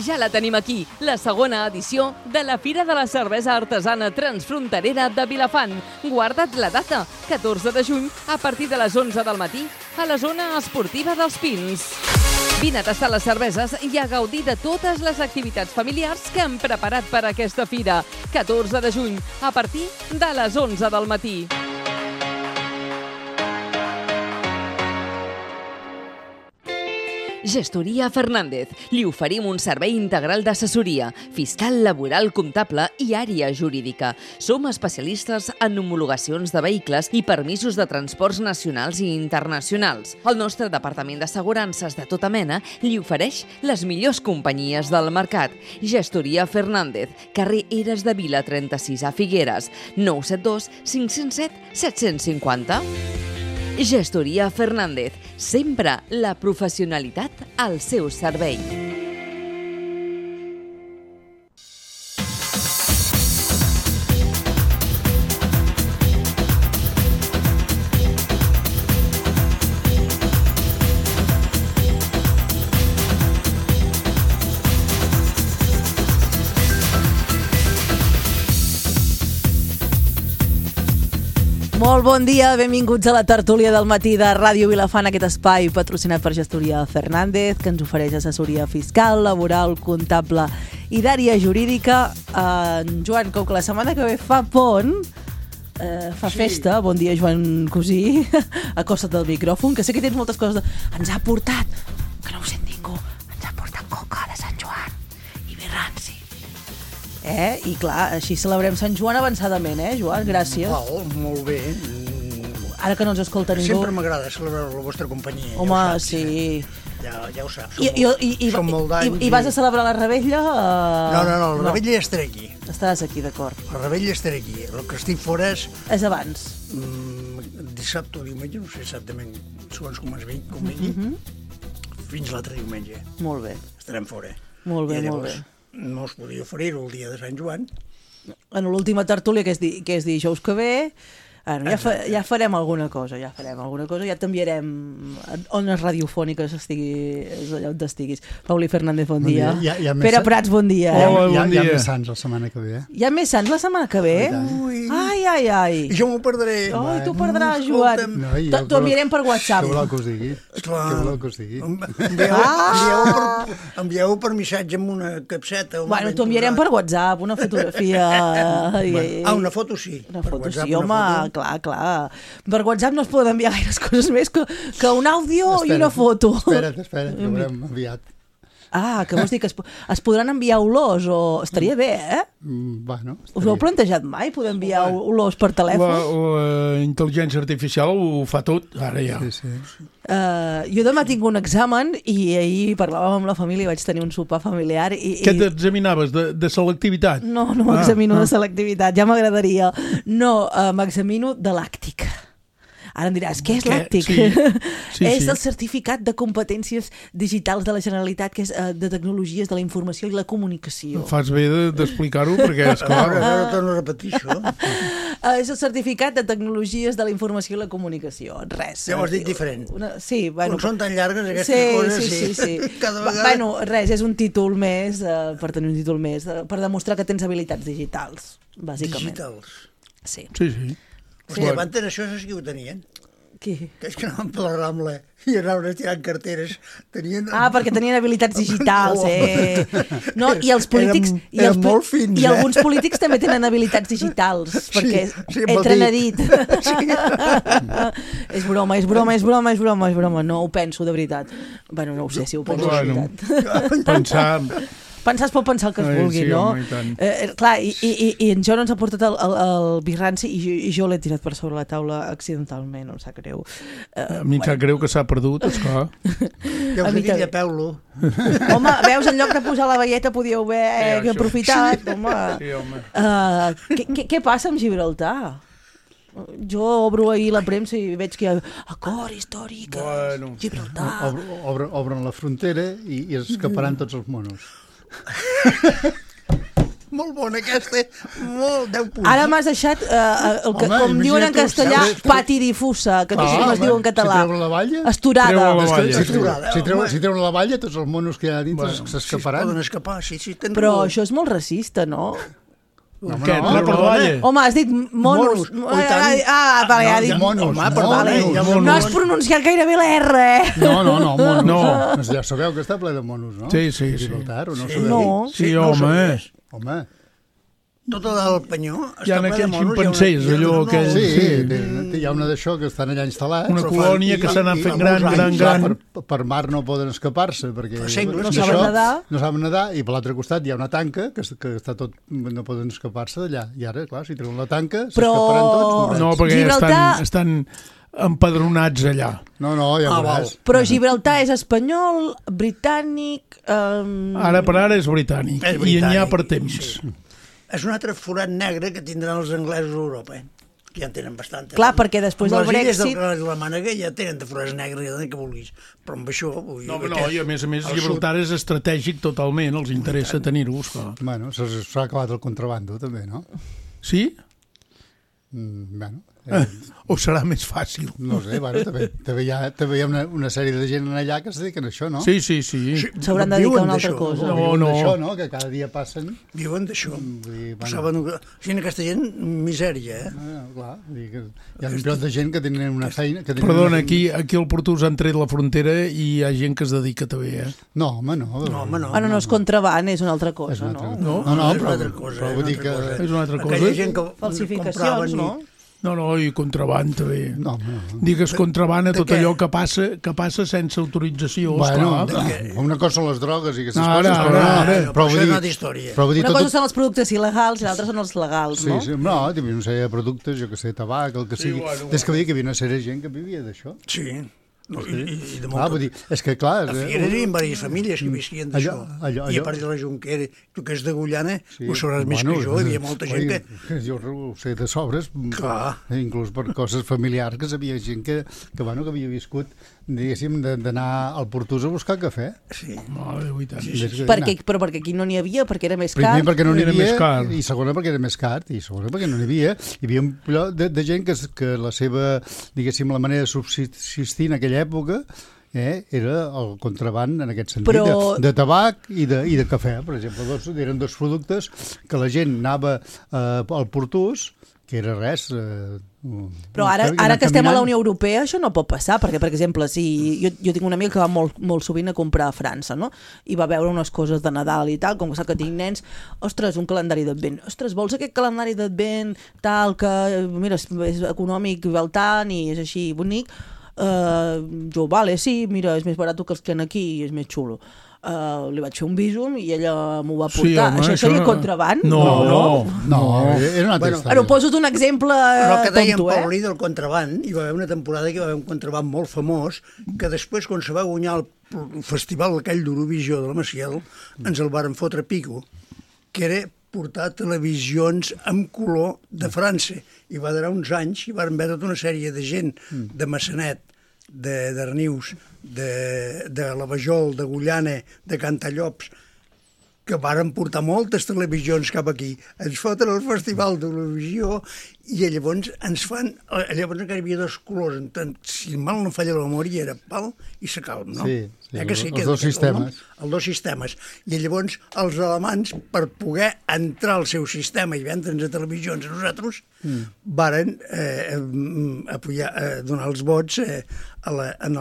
Ja la tenim aquí, la segona edició de la Fira de la Cervesa Artesana Transfronterera de Vilafant. Guarda't la data, 14 de juny, a partir de les 11 del matí, a la zona esportiva dels Pins. Vine a tastar les cerveses i a gaudir de totes les activitats familiars que hem preparat per a aquesta fira. 14 de juny, a partir de les 11 del matí. Gestoria Fernández. Li oferim un servei integral d'assessoria, fiscal, laboral, comptable i àrea jurídica. Som especialistes en homologacions de vehicles i permisos de transports nacionals i internacionals. El nostre departament d'assegurances de tota mena li ofereix les millors companyies del mercat. Gestoria Fernández, carrer Eres de Vila 36 a Figueres, 972 507 750. Gestoria Fernández, sempre la professionalitat al seu servei. Molt bon dia, benvinguts a la tertúlia del matí de Ràdio Vilafant, aquest espai patrocinat per Gestoria Fernández, que ens ofereix assessoria fiscal, laboral, comptable i d'àrea jurídica. Joan, com que la setmana que ve fa pont, fa festa, bon dia Joan Cosí, acosta't del micròfon, que sé que tens moltes coses. Ens ha portat, que no ho sent ningú, ens ha portat coca de Sant Joan i vi ranci. I clar, així celebrem Sant Joan avançadament, Joan? Gràcies. Val, molt bé. Ara que no ens escolta ningú... Sempre m'agrada celebrar la vostra companyia. Home, ja ho saps, sí. Ja ho saps. Som molt d'anys. I vas a celebrar la Revetlla? No, la Revetlla ja estaré aquí. Estaràs aquí, d'acord. La Revetlla estaré aquí. El que estic fora és... És abans. Dissabte o diumenge, no sé exactament segons com es vingui, fins l'altre diumenge. Molt bé. Estarem fora. Molt bé, I molt llavors, bé. no us podia oferir-ho el dia de Sant Joan. En l'última tertúlia, que és dijous que ve, ja farem alguna cosa, ja t'enviarem ones radiofòniques allà on estiguis. Pauli Fernández, bon dia. Pere Prats, bon dia. Hola, bon dia. Hi ha més sants la setmana que ve. Hi ha més sants la setmana que ve? Ai. I jo m'ho perdré. Ai, tu perdràs, Joan. T'ho enviarem per WhatsApp. Què voleu que us digui? Envieu per missatge amb una capseta. Bueno, t'ho enviarem per WhatsApp, una fotografia. Una foto sí. Una foto sí, home, clar. Per WhatsApp no es poden enviar gaires coses més que un àudio i una foto. Espera't, ho haurem enviat. Que vols dir que es podran enviar olors? Estaria bé, Bueno, us ho heu plantejat mai, poder enviar olors per telèfon? La intel·ligència artificial ho fa tot, ara ja. Sí. Jo demà tinc un examen i ahir parlàvem amb la família i vaig tenir un sopar familiar. Què t'examinaves? De selectivitat? No m'examino de selectivitat, ja m'agradaria. No, m'examino de làctic. Ara em diràs, què és làctic? Sí. És el certificat de competències digitals de la Generalitat, que és de tecnologies de la informació i la comunicació. Fas bé d'explicar-ho, perquè és clar. Ara torno a repetir això. És el certificat de tecnologies de la informació i la comunicació. Res. Ja ho has dit diferent. Sí, bueno. Quan són tan llargues aquestes coses, sí. Cada vegada... Bueno, res, és un títol més, per tenir un títol més, per demostrar que tens habilitats digitals, bàsicament. Digitals? Sí. Hòstia, abans això saps qui ho tenien? Qui? Que és que anaven per la Rambla i anaven tirant carteres. Perquè tenien habilitats digitals, No, i els polítics... Eren molt fins, I alguns polítics també tenen habilitats digitals, perquè entren a dit. És broma, no ho penso de veritat. Bueno, no ho sé si ho penso de veritat. Pensar es pot pensar el que es vulgui, no? Clar, i en Joan ens ha portat el vi ranci i jo l'he tirat per sobre la taula accidentalment, em sap greu. A mi em sap greu que s'ha perdut, esclar. Ja us he dit, llepeu-lo. Home, veus, en lloc de posar la velleta podíeu haver aprofitat. Què passa amb Gibraltar? Jo obro ahir la premsa i veig que hi ha acord històric, Gibraltar. Obren la frontera i es escaparan tots els monos. Molt bona aquesta, molt 10 punts. Ara m'has deixat, com diuen en castellà, pati difusa, que no sé com es diu en català. Si treuen la valla... Esturada. Si treuen la valla, tots els monos que hi ha dintre s'escaparan. Poden escapar, sí. Però això és molt racista, no? Què, treure la valla? Home, has dit monos. Vale, ha dit monos. No has pronunciat gairebé la R, eh? No, monos. Ja sabeu que està ple de monos, no? Sí. Gibraltar, o no sabeu? No. Sí, home. Tot el del Penyó hi ha aquells ximpancers, allò aquell... Sí, hi ha una d'això que estan allà instal·lats. Una colònia que s'ha anat fent gran. Per mar no poden escapar-se, perquè no saben nedar. No saben nedar, i per l'altre costat hi ha una tanca que està tot... no poden escapar-se d'allà. I ara, clar, si treuen la tanca, s'escaparan tots. No, perquè estan empadronats allà. No, ja veuràs. Però Gibraltar és espanyol, britànic... Ara per ara és britànic. I n'hi ha per temps. És un altre forat negre que tindran els anglesos a Europa, que ja en tenen bastant. Clar, perquè després del Brexit... Les illes de la Mànega ja tenen de forats negres, ja que vulguis. Però amb això... No, i a més, Gibraltar és estratègic totalment, els interessa tenir-ho. Bueno, s'ha acabat el contrabando, també, no? Sí? Bueno... O serà més fàcil? No sé, bueno, també hi ha una sèrie de gent allà que es dediquen a això, no? Sí. S'hauran de dedicar a una altra cosa. No. D'això, no? Que cada dia passen... Viuen d'això. Gent, aquesta gent, misèria, Clar, hi ha un pilot de gent que tenen una feina... Perdona, aquí al Portús han tret la frontera i hi ha gent que es dedica també, No, home, no. No és contraban, és una altra cosa, no? No, però vull dir que... És una altra cosa. Aquella gent que falsificacions, no? No, i contraban també. No. Digues contraban a tot allò que passa sense autorització. Bueno, una cosa són les drogues i aquestes coses. Però això és una altra història. Una cosa són els productes il·legals i l'altra són els legals, no? Sí, no, hi havia una sèrie de productes, jo que sé, tabac, el que sigui. Des que vull dir que hi havia una sèrie de gent que vivia d'això. Sí. I de vull dir, és que clar... A Figueres hi ha diverses famílies que visquien d'això. I a part de la Jonquera, tu que és de Gullana, ho sabràs més que jo, hi havia molta gent que... Jo ho sé de sobres, inclús per coses familiars, que havia gent que havia viscut, diguéssim, d'anar al Portús a buscar cafè. Sí. Però perquè aquí no n'hi havia, perquè era més car. Primer perquè no n'hi havia, i segona perquè era més car, i segona perquè no n'hi havia. Hi havia un pilot de gent que la seva, diguéssim, la manera de subsistir en aquella època era el contraband en aquest sentit, de tabac i de cafè, per exemple. Eren dos productes que la gent anava al Portús, que era res... Però ara que estem a la Unió Europea això no pot passar, perquè per exemple jo tinc una amiga que va molt sovint a comprar a França, no? I va veure unes coses de Nadal i tal, com que sap que tinc nens, ostres, un calendari d'advent, ostres, vols aquest calendari d'advent tal, que mira, és econòmic, val tant i és així bonic? Jo, vale, sí, mira, és més barat que els que han aquí i és més xulo. Li vaig fer un bísum i ella m'ho va portar. Això seria contraband? No, era una altra història. Però poso un exemple tonto, que deien Paulí del contraband, hi va haver una temporada que hi va haver un contraband molt famós, que després, quan se va guanyar el festival aquell d'Eurovisió de la Maciel, ens el varen fotre pico, que era portar televisions amb color de França. I va durar uns anys i van veure tota una sèrie de gent de Massanet, d'Arnius, de la Vajol, de Gullana, de Cantallops, que varen portar moltes televisions cap aquí. Ens foten al Festival d'Eurovisió i llavors ens fan... Llavors encara hi havia dos colors. Si mal no falla la memòria, era pal i sacalm, no? Sí, els dos sistemes. Els dos sistemes. I llavors els alemans, per poder entrar al seu sistema i vendre'ns a televisions a nosaltres, varen donar els vots a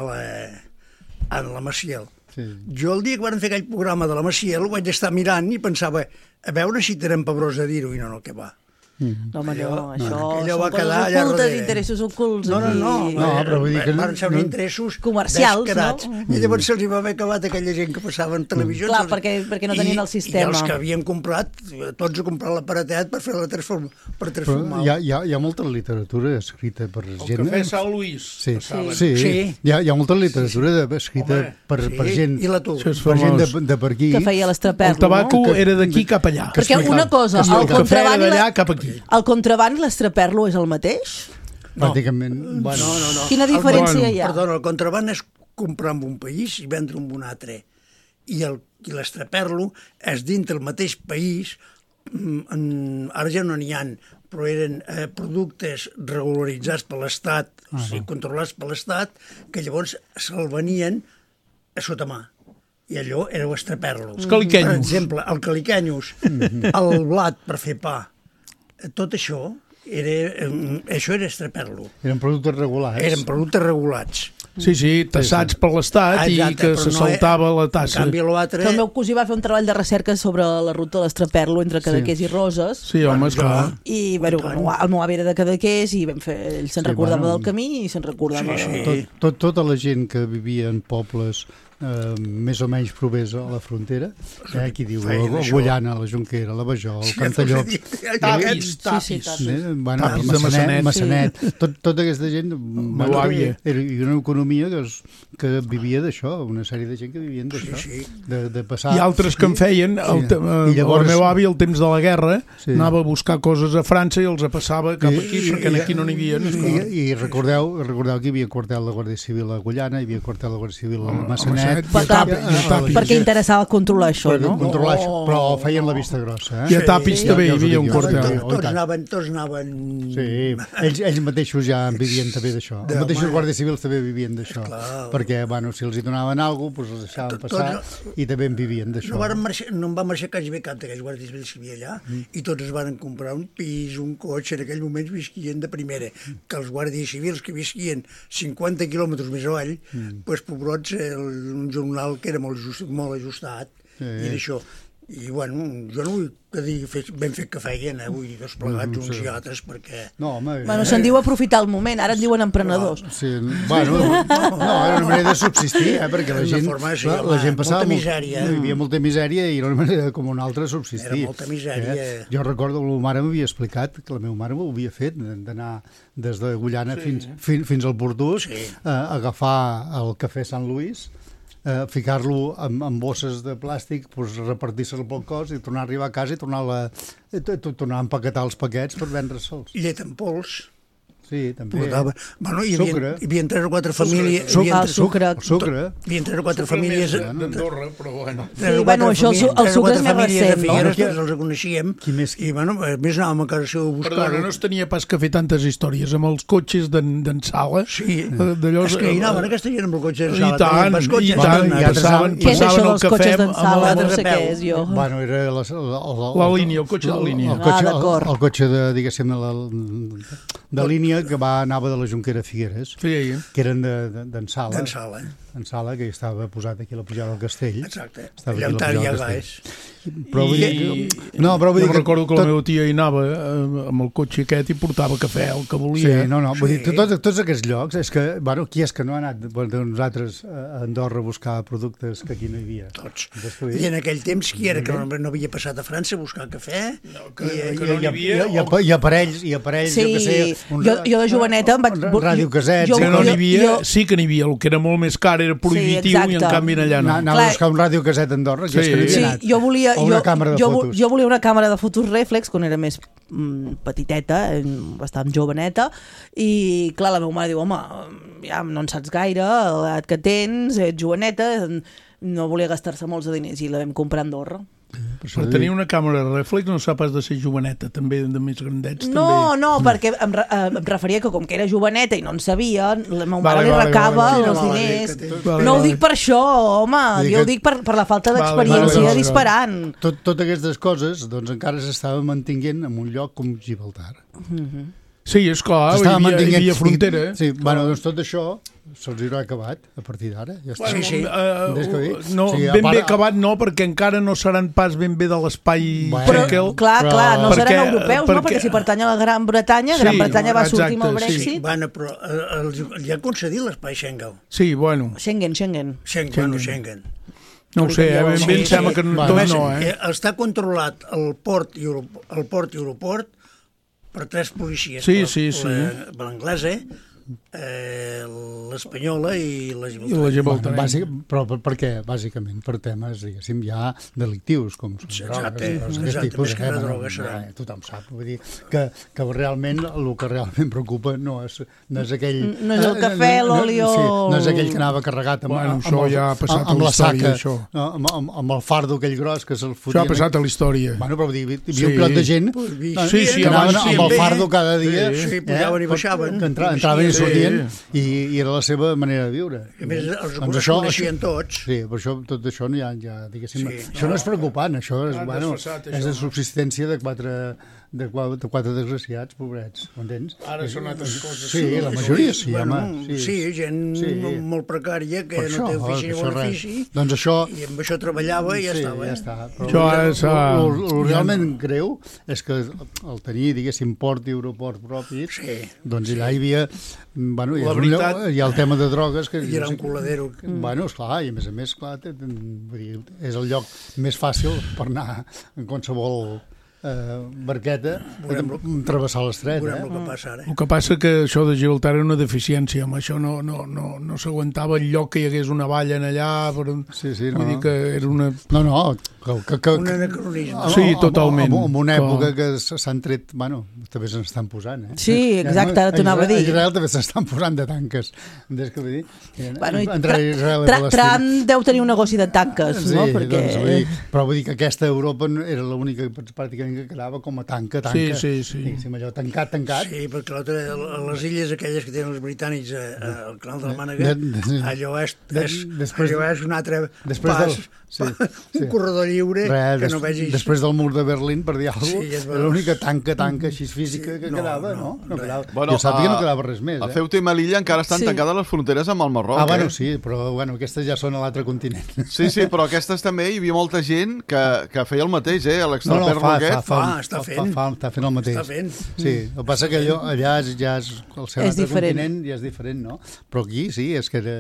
la Maciel. Sí. Jo el dia que van fer aquell programa de la Maciel ho vaig estar mirant i pensava a veure si tenen pebrós de dir-ho, i no, què va. No, home, no, això són coses ocultes, interessos ocults. No, però vull dir que van ser uns interessos comercials, descarats. No? I llavors se'ls va haver acabat aquella gent que passaven televisions. Clar, perquè no tenien el sistema. I els que havien comprat, tots a comprar l'aparatet per fer per transformar. Hi ha molta literatura escrita per gent... El cafè Sant Luís. Sí. Hi ha molta literatura escrita per gent... I la tu. Per gent de per aquí. Que feia l'estraperlo. El tabaco era d'aquí cap allà. Perquè una cosa, el cafè era d'allà cap aquí. El contraband i l'estraperlo és el mateix? Pràcticament. No. Quina diferència hi ha? Perdona, el contraband és comprar en un país i vendre en un altre. I l'estraperlo és dintre el mateix país ara ja no n'hi ha, però eren productes regularitzats per l'Estat, o sigui, controlats per l'Estat, que llavors se'l venien a sota mà. I allò era estraper-lo. Els caliquenyos. Per exemple, el caliquenyos, el blat per fer pa, tot això era estraper-lo. Eren productes regulats. Eren productes regulats. Sí, tassats per l'Estat i que se saltava la tassa. En canvi, l'altre... El meu cosí va fer un treball de recerca sobre la ruta de l'Estraperlo entre Cadaqués i Roses. Sí, home, esclar. I bueno, el meu avi era de Cadaqués i ell se'n recordava del camí i se'n recordava... Tota la gent que vivia en pobles més o menys propers a la frontera, aquí diu Agullana, la Jonquera, la Vajol, el Cantallops, Tapis Massanet, tota aquesta gent era una economia que vivia d'això, una sèrie de gent que vivien d'això, de passar... I altres que en feien, el meu avi al temps de la guerra anava a buscar coses a França i els passava cap aquí, perquè aquí no n'hi havia. I recordeu que hi havia quartel de Guàrdia Civil a Agullana, hi havia quartel de Guàrdia Civil a Massanet, perquè interessava controlar això, no? Controlar això, però feien la vista grossa. I a Tapis també hi havia un quartel. Tots anaven... Sí, ells mateixos ja vivien també d'això. Els mateixos guàrdies civils també vivien d'això. Perquè, bueno, si els hi donaven alguna cosa, els deixaven passar i també en vivien d'això. No en va marxar quasi bé cap d'aquells guàrdies civils que hi havia allà i tots es van comprar un pis, un cotxe, en aquell moment visquien de primera. Que els guàrdies civils que visquien 50 quilòmetres més avall, doncs pobrots, un jornal que era molt ajustat i d'això. I bueno, jo no vull que digui ben fet que feien, vull dir, dos plegats, uns i altres, perquè... Bueno, se'n diu aprofitar el moment, ara en diuen emprenedors. Sí, bueno, no, era una manera de subsistir, perquè la gent passava... Hi havia molta misèria i era una manera com una altra de subsistir. Era molta misèria. Jo recordo que la mare m'havia explicat, que la meva mare m'ho havia fet, d'anar des de Agullana fins al Portús, agafar el cafè Sant Lluís, ficar-lo en bosses de plàstic, repartir-se'l pel cos i tornar a arribar a casa i tornar a empaquetar els paquets per vendre-se'ls. Llet en pols. Sí, també. Bueno, hi havia 3 o 4 famílies... Sucre. Hi havia 3 o 4 famílies... d'Andorra, però bueno. Sí, bueno, això el sucre és més recent, no? Tots els coneixíem i, bueno, més anàvem a casa seva a buscar-ho. Perdona, no es tenia pas que fer tantes històries amb els cotxes d'en Sala. Sí, és que hi anaven aquesta gent amb el cotxe d'en Sala. I tant, què és això dels cotxes d'en Sala? No sé què és, jo. Bueno, era la línia, el cotxe de línia. El cotxe, diguéssim, de línia que anava de la Jonquera a Figueres, que eren d'en Sala. En Sala, que estava posat aquí a la pujada del castell. Exacte, llantària gas. Però vull dir... Jo recordo que la meva tia hi anava amb el cotxe aquest i portava cafè, el que volia. Sí, vull dir, tots aquests llocs, és que, bueno, qui és que no ha anat de nosaltres a Andorra a buscar productes que aquí no hi havia? Tots. I en aquell temps, qui era que no havia passat a França a buscar cafè? Que no n'hi havia... I aparells, jo què sé... Jo de joveneta em vaig... Radiocasets... Que no n'hi havia, sí que n'hi havia, el que era molt més car era prohibitiu i en canvi allà no. Anava a buscar un radiocaset a Andorra, que és que no hi havia anat. Jo volia una càmera de fotos reflex quan era més petiteta, bastant joveneta, i clar, la meva mare diu, home, ja no en saps gaire, l'edat que tens, ets joveneta, no volia gastar-se molts de diners i la vam comprar a Andorra. Per tenir una càmera reflex no s'ha pas de ser joveneta, també de més grandets. No, perquè em referia que com que era joveneta i no en sabia, la meva mare li recava els diners. No ho dic per això, home, jo ho dic per la falta d'experiència disparant. Totes aquestes coses doncs encara s'estaven mantinguent en un lloc com Gibraltar. Sí, esclar, hi havia frontera. Sí, bueno, doncs tot això se'ls haurà acabat a partir d'ara. No, ben bé acabat no, perquè encara no seran pas ben bé de l'espai Schengen. Clar, no seran europeus, no? Perquè si pertany a la Gran Bretanya, Gran Bretanya va sortir amb el Brexit. Bueno, però li ha concedit l'espai Schengen. Sí, bueno. Schengen. No ho sé, ben bé em sembla que tot no, Està controlat el port i l'aeroport per 3 policies. Sí. L'anglesa, l'Espanyola i la Gibraltarenca. Però per què? Bàsicament per temes, diguéssim, ja delictius, com són drogues. Més que la droga serà. Tothom sap, vull dir que realment el que realment preocupa no és aquell... No és el cafè, l'oli o... No és aquell que anava carregat amb la saca, amb el fardo aquell gros que se'l fotien. Això ha passat a la història. Bueno, però hi havia un pilot de gent que anaven amb el fardo cada dia, pujaven i baixaven, entraven i sortien, i era la seva manera de viure. A més, els coneixien tots. Sí, per això tot això ja diguéssim, això no és preocupant, això és de subsistència de quatre desgraciats, pobrets, m'entens? Ara són altres coses. Sí, la majoria sí, home. Sí, gent molt precària que no té ofici ni bon ofici, i amb això treballava i ja estava. El realment greu és que el tenir, diguéssim, port i aeroport propis, doncs allà hi havia... Hi ha el tema de drogues... I era un coladero. Bueno, esclar, i a més, és el lloc més fàcil per anar en qualsevol barqueta travessar l'estret. Veurem el que passa ara. El que passa que això de Gibraltar era una deficiència, amb això no s'aguantava el lloc que hi hagués una valla en allà, vull dir que era una... un anacronisme. Sí, totalment. En una època que s'han tret, bueno, també se'n estan posant, Sí, exacte, ara t'ho anava a dir. A Israel també s'estan posant de tanques. Trump deu tenir un negoci de tanques, no? Però vull dir que aquesta Europa era l'única pràcticament que quedava com a tanca. Sí. Allò tancat. Sí, perquè les illes aquelles que tenen els britànics al canal de la Mànega, allò és un altre pas, un corredor lliure que no vegis... Després del mur de Berlín, per dir alguna cosa, era l'única tanca així física que quedava, no? Jo sàpiga que no quedava res més. A Ceuta i Melilla encara estan tancades les fronteres amb el Marroc. Sí, però aquestes ja són a l'altre continent. Sí, però aquestes també hi havia molta gent que feia el mateix, l'extraterra aquest. Està fent el mateix. Sí, el que passa que allà ja és el seu altre continent, ja és diferent, no? Però aquí sí, és que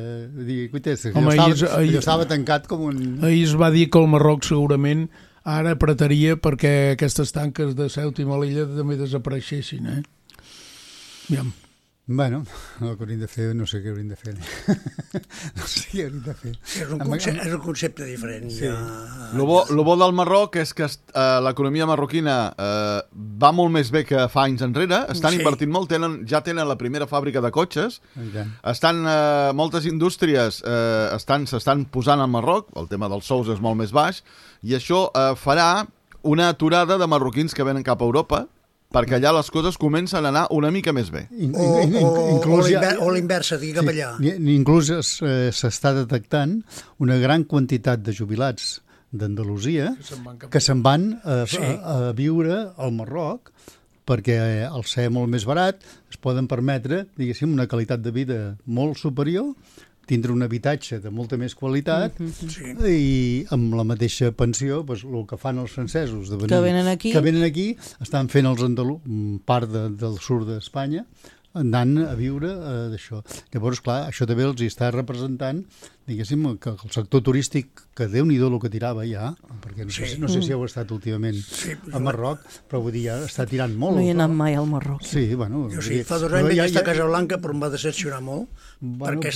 allò estava tancat com un... Ahir es va dir que el Marroc segurament ara apretaria perquè aquestes tanques de Ceuta i Melilla també desapareixessin, Aviam. Bueno, el que hauríem de fer, no sé què hauríem de fer. No sé què hauríem de fer. És un concepte diferent. Lo bo del Marroc és que l'economia marroquina va molt més bé que fa anys enrere, estan invertint molt, ja tenen la primera fàbrica de cotxes, moltes indústries s'estan posant al Marroc, el tema dels sous és molt més baix, i això farà una aturada de marroquins que venen cap a Europa, perquè allà les coses comencen a anar una mica més bé. O l'inversa, digui cap allà. Inclús s'està detectant una gran quantitat de jubilats d'Andalusia que se'n van a viure al Marroc perquè al ser molt més barat es poden permetre, diguéssim, una qualitat de vida molt superior, tindre un habitatge de molta més qualitat i amb la mateixa pensió, el que fan els francesos que venen aquí, estan fent part del sud d'Espanya, anant a viure d'això. Llavors, clar, això també els està representant, diguéssim, que el sector turístic, que Déu-n'hi-do el que tirava ja, perquè no sé si heu estat últimament a Marroc, però vull dir, ja està tirant molt. No hi he anat mai al Marroc. Sí, bueno... Jo sí, fa 2 anys vaig estar a Casablanca, però em va decepcionar molt, perquè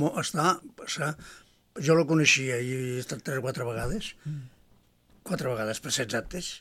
jo la coneixia i he estat 3 o 4 vegades, 4 vegades per ser exactes,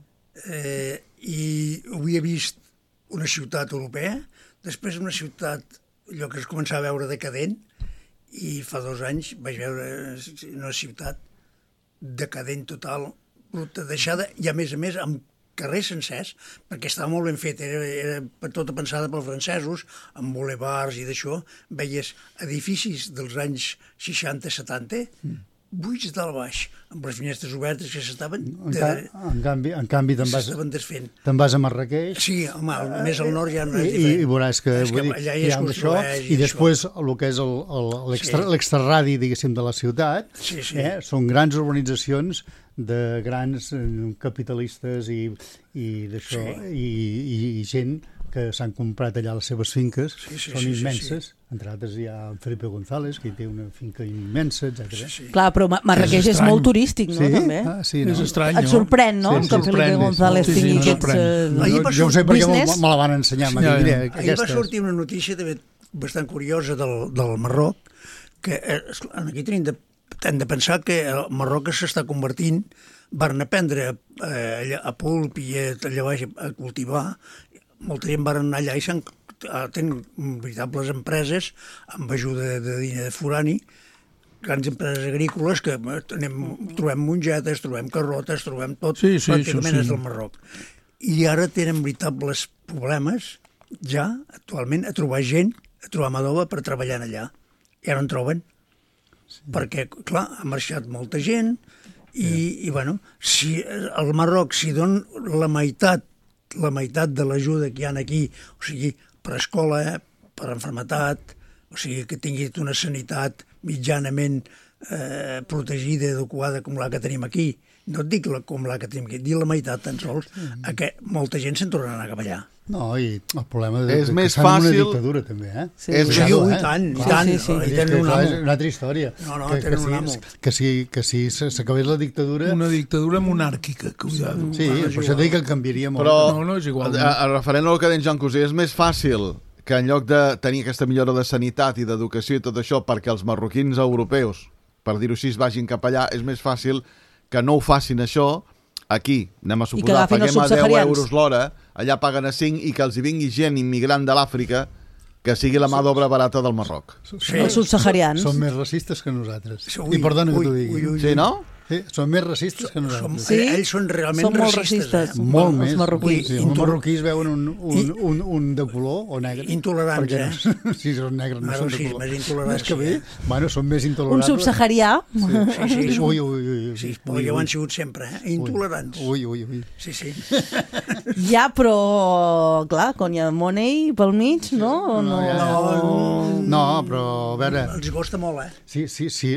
i havia vist una ciutat europea, després una ciutat, allò que es començava a veure decadent, i fa 2 anys vaig veure una ciutat decadent total, bruta, deixada, i a més amb carrers sencers, perquè estava molt ben fet, era tota pensada pels francesos, amb bulevards i d'això, veies edificis dels anys 60-70, buits dalt baix, amb les finestres obertes que s'estaven... En canvi desfent. Te'n vas a Marrakeix... Sí, home, més al nord ja no és diferent. I veuràs que allà hi ha això, i després el que és l'extraradi, diguéssim, de la ciutat, són grans urbanitzacions de grans capitalistes i d'això, i gent que s'han comprat allà les seves finques, són immenses. Entre altres hi ha Felipe González, que té una finca immensa, etc. Clar, però Marrakeix és molt turístic, no? També. És estrany, no? Et sorprèn, no? Que Felipe González tingui aquests... Jo ho sé perquè me la van ensenyar. Ahir va sortir una notícia també bastant curiosa del Marroc, que aquí hem de pensar que el Marroc s'està convertint, van aprendre a pulp i allà baix a cultivar, molta gent van anar allà i tenen veritables empreses amb ajuda de diner de forani, grans empreses agrícoles que trobem mongetes, trobem carrotes, trobem tot, pràcticament és del Marroc. I ara tenen veritables problemes, ja, actualment, a trobar gent, a trobar mà d'obra per treballar allà. I ara en troben. Perquè, clar, ha marxat molta gent i bueno, si al Marroc s'hi don la meitat de l'ajuda que hi ha aquí, o sigui, per escola, per enfermetat, o sigui, que tingui una sanitat mitjanament protegida i adequada com la que tenim aquí. No et dic com la que tenim aquí, dic la meitat tan sols, a què molta gent se'n tornarà a cap allà. No, i el problema és més que estan en una fàcil... dictadura, també, eh? Sí, i tant. I tenen un amo. És una altra història. No, tenen un amo. Que si s'acabés la dictadura... Una dictadura monàrquica, cuidado. Sí, per això dic que canviaria molt. Però, no és igual. Referent al que deia en Joan Cosí, és més fàcil que en lloc de tenir aquesta millora de sanitat i d'educació i tot això perquè els marroquins europeus, per dir-ho així, vagin cap allà, és més fàcil que no ho facin això aquí, anem a suposar, paguem a 10 euros l'hora, allà paguen a 5 i que els hi vingui gent immigrant de l'Àfrica que sigui la mà d'obra barata del Marroc. Els subsaharians. Són més racistes que nosaltres. I perdona que t'ho digui. Sí, no? Sí, són més racistes que nosaltres. Sí, ells són realment racistes. Molt més. Els marroquins. Sí, els marroquins veuen un de color o negre. Intolerants, Sí, són negres, no són de color. Més intolerants. Bueno, són més intolerables. Un subsaharià. Sí. Ui. Sí, però ja ho han sigut sempre, intolerants. Ui. Sí. Ja, però, clar, quan hi ha money pel mig, no? No, però, a veure... Els costa molt, Si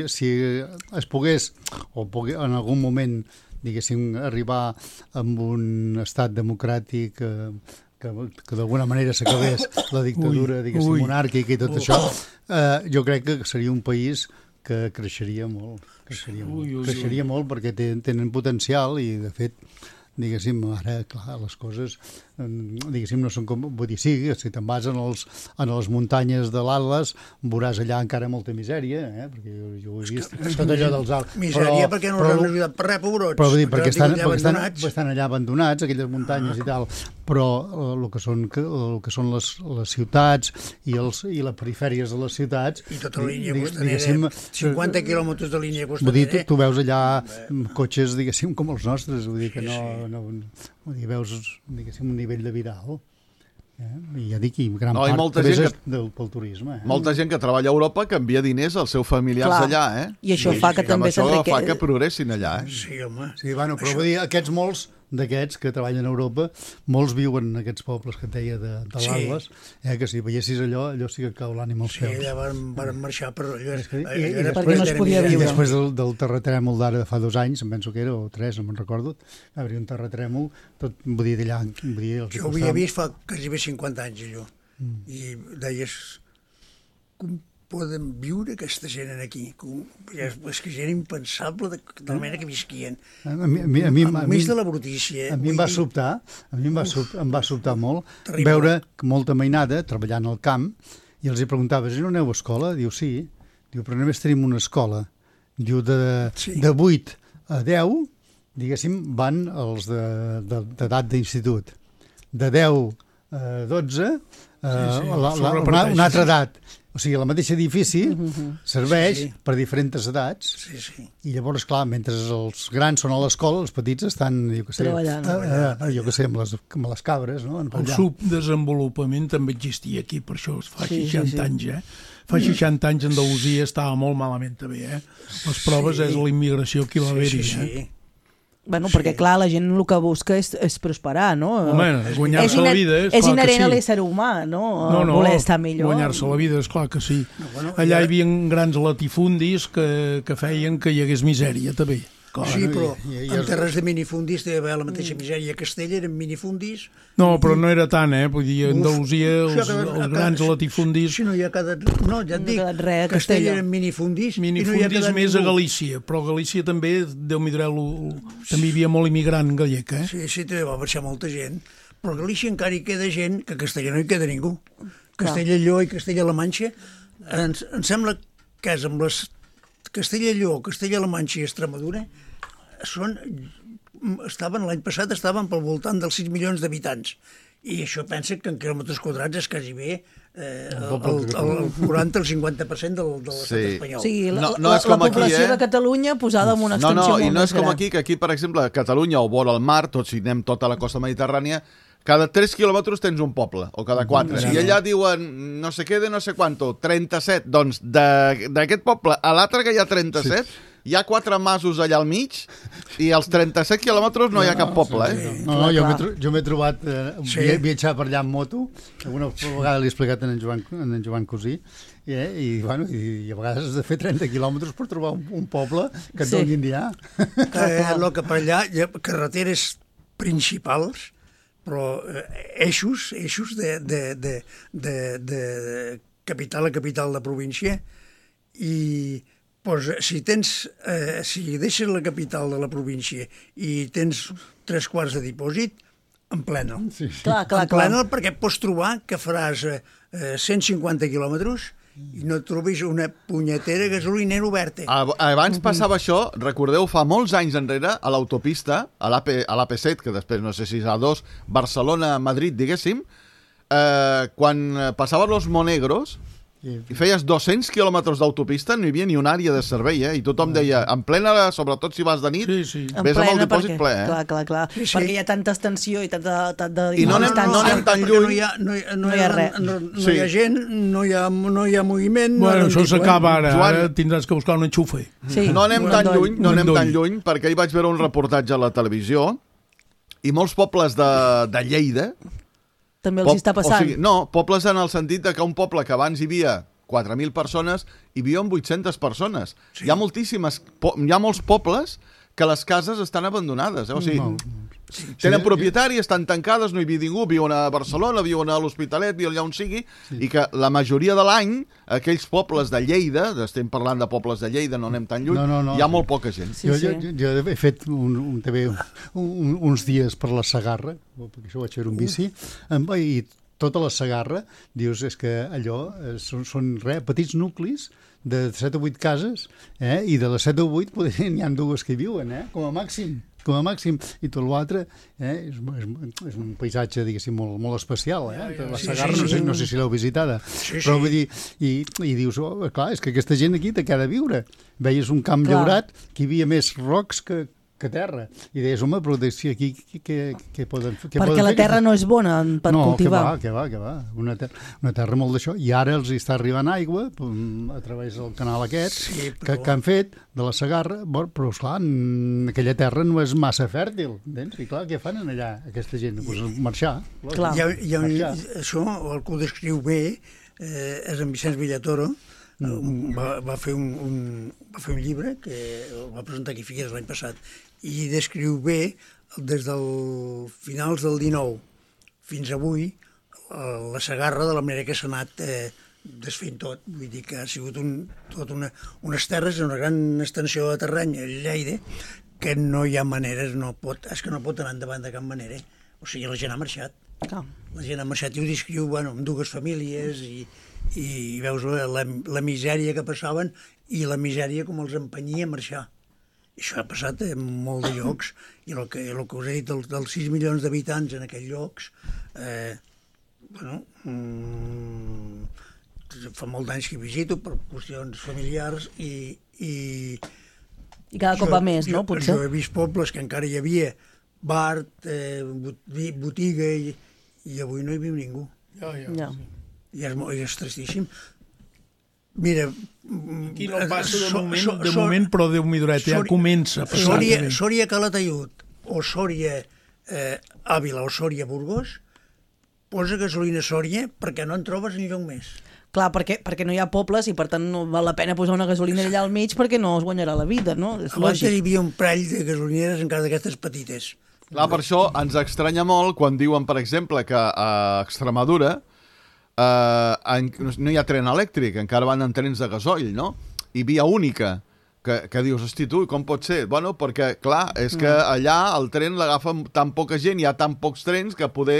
es pogués, o en algun moment, diguéssim, arribar amb un estat democràtic que d'alguna manera s'acabés la dictadura, diguéssim, monàrquica i tot això, jo crec que seria un país que creixeria molt. Creixeria molt perquè tenen potencial i, de fet, diguéssim, ara, clar, les coses, diguéssim, no són com... Vull dir, sí, si te'n vas en les muntanyes de l'Atlas, veuràs allà encara molta misèria, perquè jo ho he vist, tot allò dels Alps. Misèria perquè no us han ajudat per res, pobrots. Però vull dir, perquè estan allà abandonats, aquelles muntanyes i tal, però el que són les ciutats i les perifèries de les ciutats... I tota la línia costanera, 50 quilòmetres de línia costanera. Vull dir, tu veus allà cotxes, diguéssim, com els nostres, vull dir que veus, diguéssim, un nivell de vida alt. I ja dic, gran part és pel turisme. Molta gent que treballa a Europa que envia diners als seus familiars allà, I això fa que també s'enriqueixin. Això fa que progressin allà, Sí, home. Sí, bueno, però vull dir, aquests molts d'aquests que treballen a Europa, molts viuen en aquests pobles que et deia de l'Atlas, que si veiessis allò sí que cau l'ànima als peus. Sí, allà van marxar per allò. Perquè no es podia viure. I després del terratrèmol d'ara de fa 2 anys, em penso que era, o 3, no me'n recordo, va haver un terratrèmol, tot, vull dir, d'allà... Jo ho havia vist fa quasi 50 anys, allò. I deies, com poden viure aquesta gent aquí? És que gent impensable de la manera que visquien. A més de la brutícia. A mi em va sobtar molt veure molta mainada treballant al camp i els hi preguntava, no aneu a escola? Diu, sí. Diu, però només tenim una escola. Diu, de 8 a 10, diguéssim, van els d'edat d'institut. De 10 a 12, una altra edat. O sigui, el mateix edifici serveix per diferents edats i llavors, clar, mentre els grans són a l'escola, els petits estan, treballant. Amb les cabres, no? El subdesenvolupament també existia aquí, per això fa 60 anys, Fa 60 anys Andalusia estava molt malament també, Les proves és la immigració que va haver-hi, Bueno, perquè, clar, la gent el que busca és prosperar, no? Home, guanyar-se la vida, és clar que sí. És inherent a l'ésser humà, no? Voler estar millor. Guanyar-se la vida, és clar que sí. Allà hi havia grans latifundis que feien que hi hagués misèria, també. Sí, però en terres de minifundis hi havia la mateixa misèria. A Castella eren minifundis... No, però no era tant, Vull dir, a Andalusia, els grans latifundis... Sí, no hi ha quedat... No, ja et dic, Castella eren minifundis... Minifundis més a Galícia, però a Galícia també, Déu m'hi també hi havia molt immigrant gallec, Sí, també va marxar molta gent, però a Galícia encara hi queda gent, que a Castella no hi queda ningú. Castella i Lleó i Castella-La Manxa, em sembla que és amb les Castella i Lleó, Castella-La Manxa i Extremadura l'any passat estaven pel voltant dels 6 milions d'habitants. I això pensa que en quilòmetres quadrats és quasi bé el 40 o el 50% de l'estat espanyol. O sigui, la és com població aquí, de Catalunya posada en una extensió molt més gran. I no és com aquí, que aquí, per exemple, a Catalunya o vora el mar, tots si anem tota la costa mediterrània, cada 3 quilòmetres tens un poble, o cada 4. I allà diuen, no sé què de no sé quanto, 37. Doncs d'aquest poble a l'altre que hi ha 37, hi ha 4 masos allà al mig i als 37 quilòmetres no hi ha cap poble, Jo m'he trobat viatjar per allà en moto, alguna vegada l'he explicat en Joan Cosí, i a vegades has de fer 30 quilòmetres per trobar un poble que et donin diar. El que per allà hi ha carreteres principals, però eixos de capital a capital de província, i si deixes la capital de la província i tens 3/4 de dipòsit, en plena. Clar. Perquè pots trobar que faràs 150 quilòmetres i no trobis una punyetera gasolinera oberta. Abans passava això, recordeu, fa molts anys enrere, a l'autopista, a l'AP7, que després no sé si és A2, Barcelona-Madrid, diguéssim, quan passaven los Monegros, i feies 200 quilòmetres d'autopista, no hi havia ni una àrea de servei, i tothom deia, en plena, sobretot si vas de nit, ves amb el dipòsit ple. Clar, perquè hi ha tanta extensió i tanta I no anem tan lluny. No hi ha res. No hi ha gent, no hi ha moviment. Bueno, això s'acaba ara tindràs que buscar un enxufe. No anem tan lluny, perquè ahir vaig veure un reportatge a la televisió i molts pobles de Lleida també els està passant. O sigui, no, pobles en el sentit que un poble que abans hi havia 4.000 persones, hi viuen 800 persones. Sí. Hi ha molts pobles que les cases estan abandonades. O sigui, tenen propietari, estan tancades, no hi havia ningú, viuen a Barcelona, viuen a l'Hospitalet, viuen allà on sigui, i que la majoria de l'any, aquells pobles de Lleida, estem parlant de pobles de Lleida, no anem tan lluny, hi ha molt poca gent. Jo he fet uns dies per la Segarra, perquè això vaig fer un bici, i tota la Segarra, dius, és que allò són petits nuclis de 7 o 8 cases, i de les 7 o 8 n'hi ha 2 que hi viuen, com a màxim, i tot l'altre és un paisatge, diguéssim, molt especial, la Segarra, no sé si l'heu visitada, però vull dir, i dius, clar, és que aquesta gent aquí té que ha de viure. Veies un camp llaurat que hi havia més rocs que terra. I deies, home, però aquí què poden fer? Perquè la terra no és bona per cultivar. No, que va. Una terra molt d'això. I ara els està arribant aigua a través del canal aquest que han fet de la Segarra, però, esclar, aquella terra no és massa fèrtil. I, clar, què fan allà aquesta gent? Marxar. Això, el que ho descriu bé, és en Vicenç Villatoro, va fer un llibre que el va presentar aquí a Figueres l'any passat, i descriu bé des del finals del 19 fins avui la Segarra, de la manera que s'ha anat desfent tot. Vull dir que ha sigut unes terres, una gran extensió de terreny a Lleida, que no hi ha maneres, és que no pot anar endavant de cap manera. O sigui, la gent ha marxat. La gent ha marxat i ho descriu amb 2 famílies i veus la misèria que passaven i la misèria com els empenyia a marxar. I això ha passat en molts de llocs, i el que us he dit dels 6 milions d'habitants en aquells llocs, fa molt d'anys que visito per qüestions familiars i cada cop va més, no? Potser. Jo he vist pobles que encara hi havia bar, botiga, i avui no hi viu ningú. I és tristíssim. Mira... Aquí no passa de moment, però Déu-m'hi-duret, ja comença a passar. Sòria Calataiud o Sòria Àvila o Sòria Burgos, posa gasolina Sòria perquè no en trobes enlloc més. Clar, perquè no hi ha pobles i per tant no val la pena posar una gasolinera allà al mig perquè no es guanyarà la vida, no? Abans hi havia un parell de gasolineres encara d'aquestes petites. Clar, per això ens estranya molt quan diuen, per exemple, que a Extremadura no hi ha tren elèctric, encara van en trens de gasoil, no? I via única, que dius, hosti, tu, com pot ser? Bueno, perquè, clar, és que allà el tren l'agafa tan poca gent, hi ha tan pocs trens que poder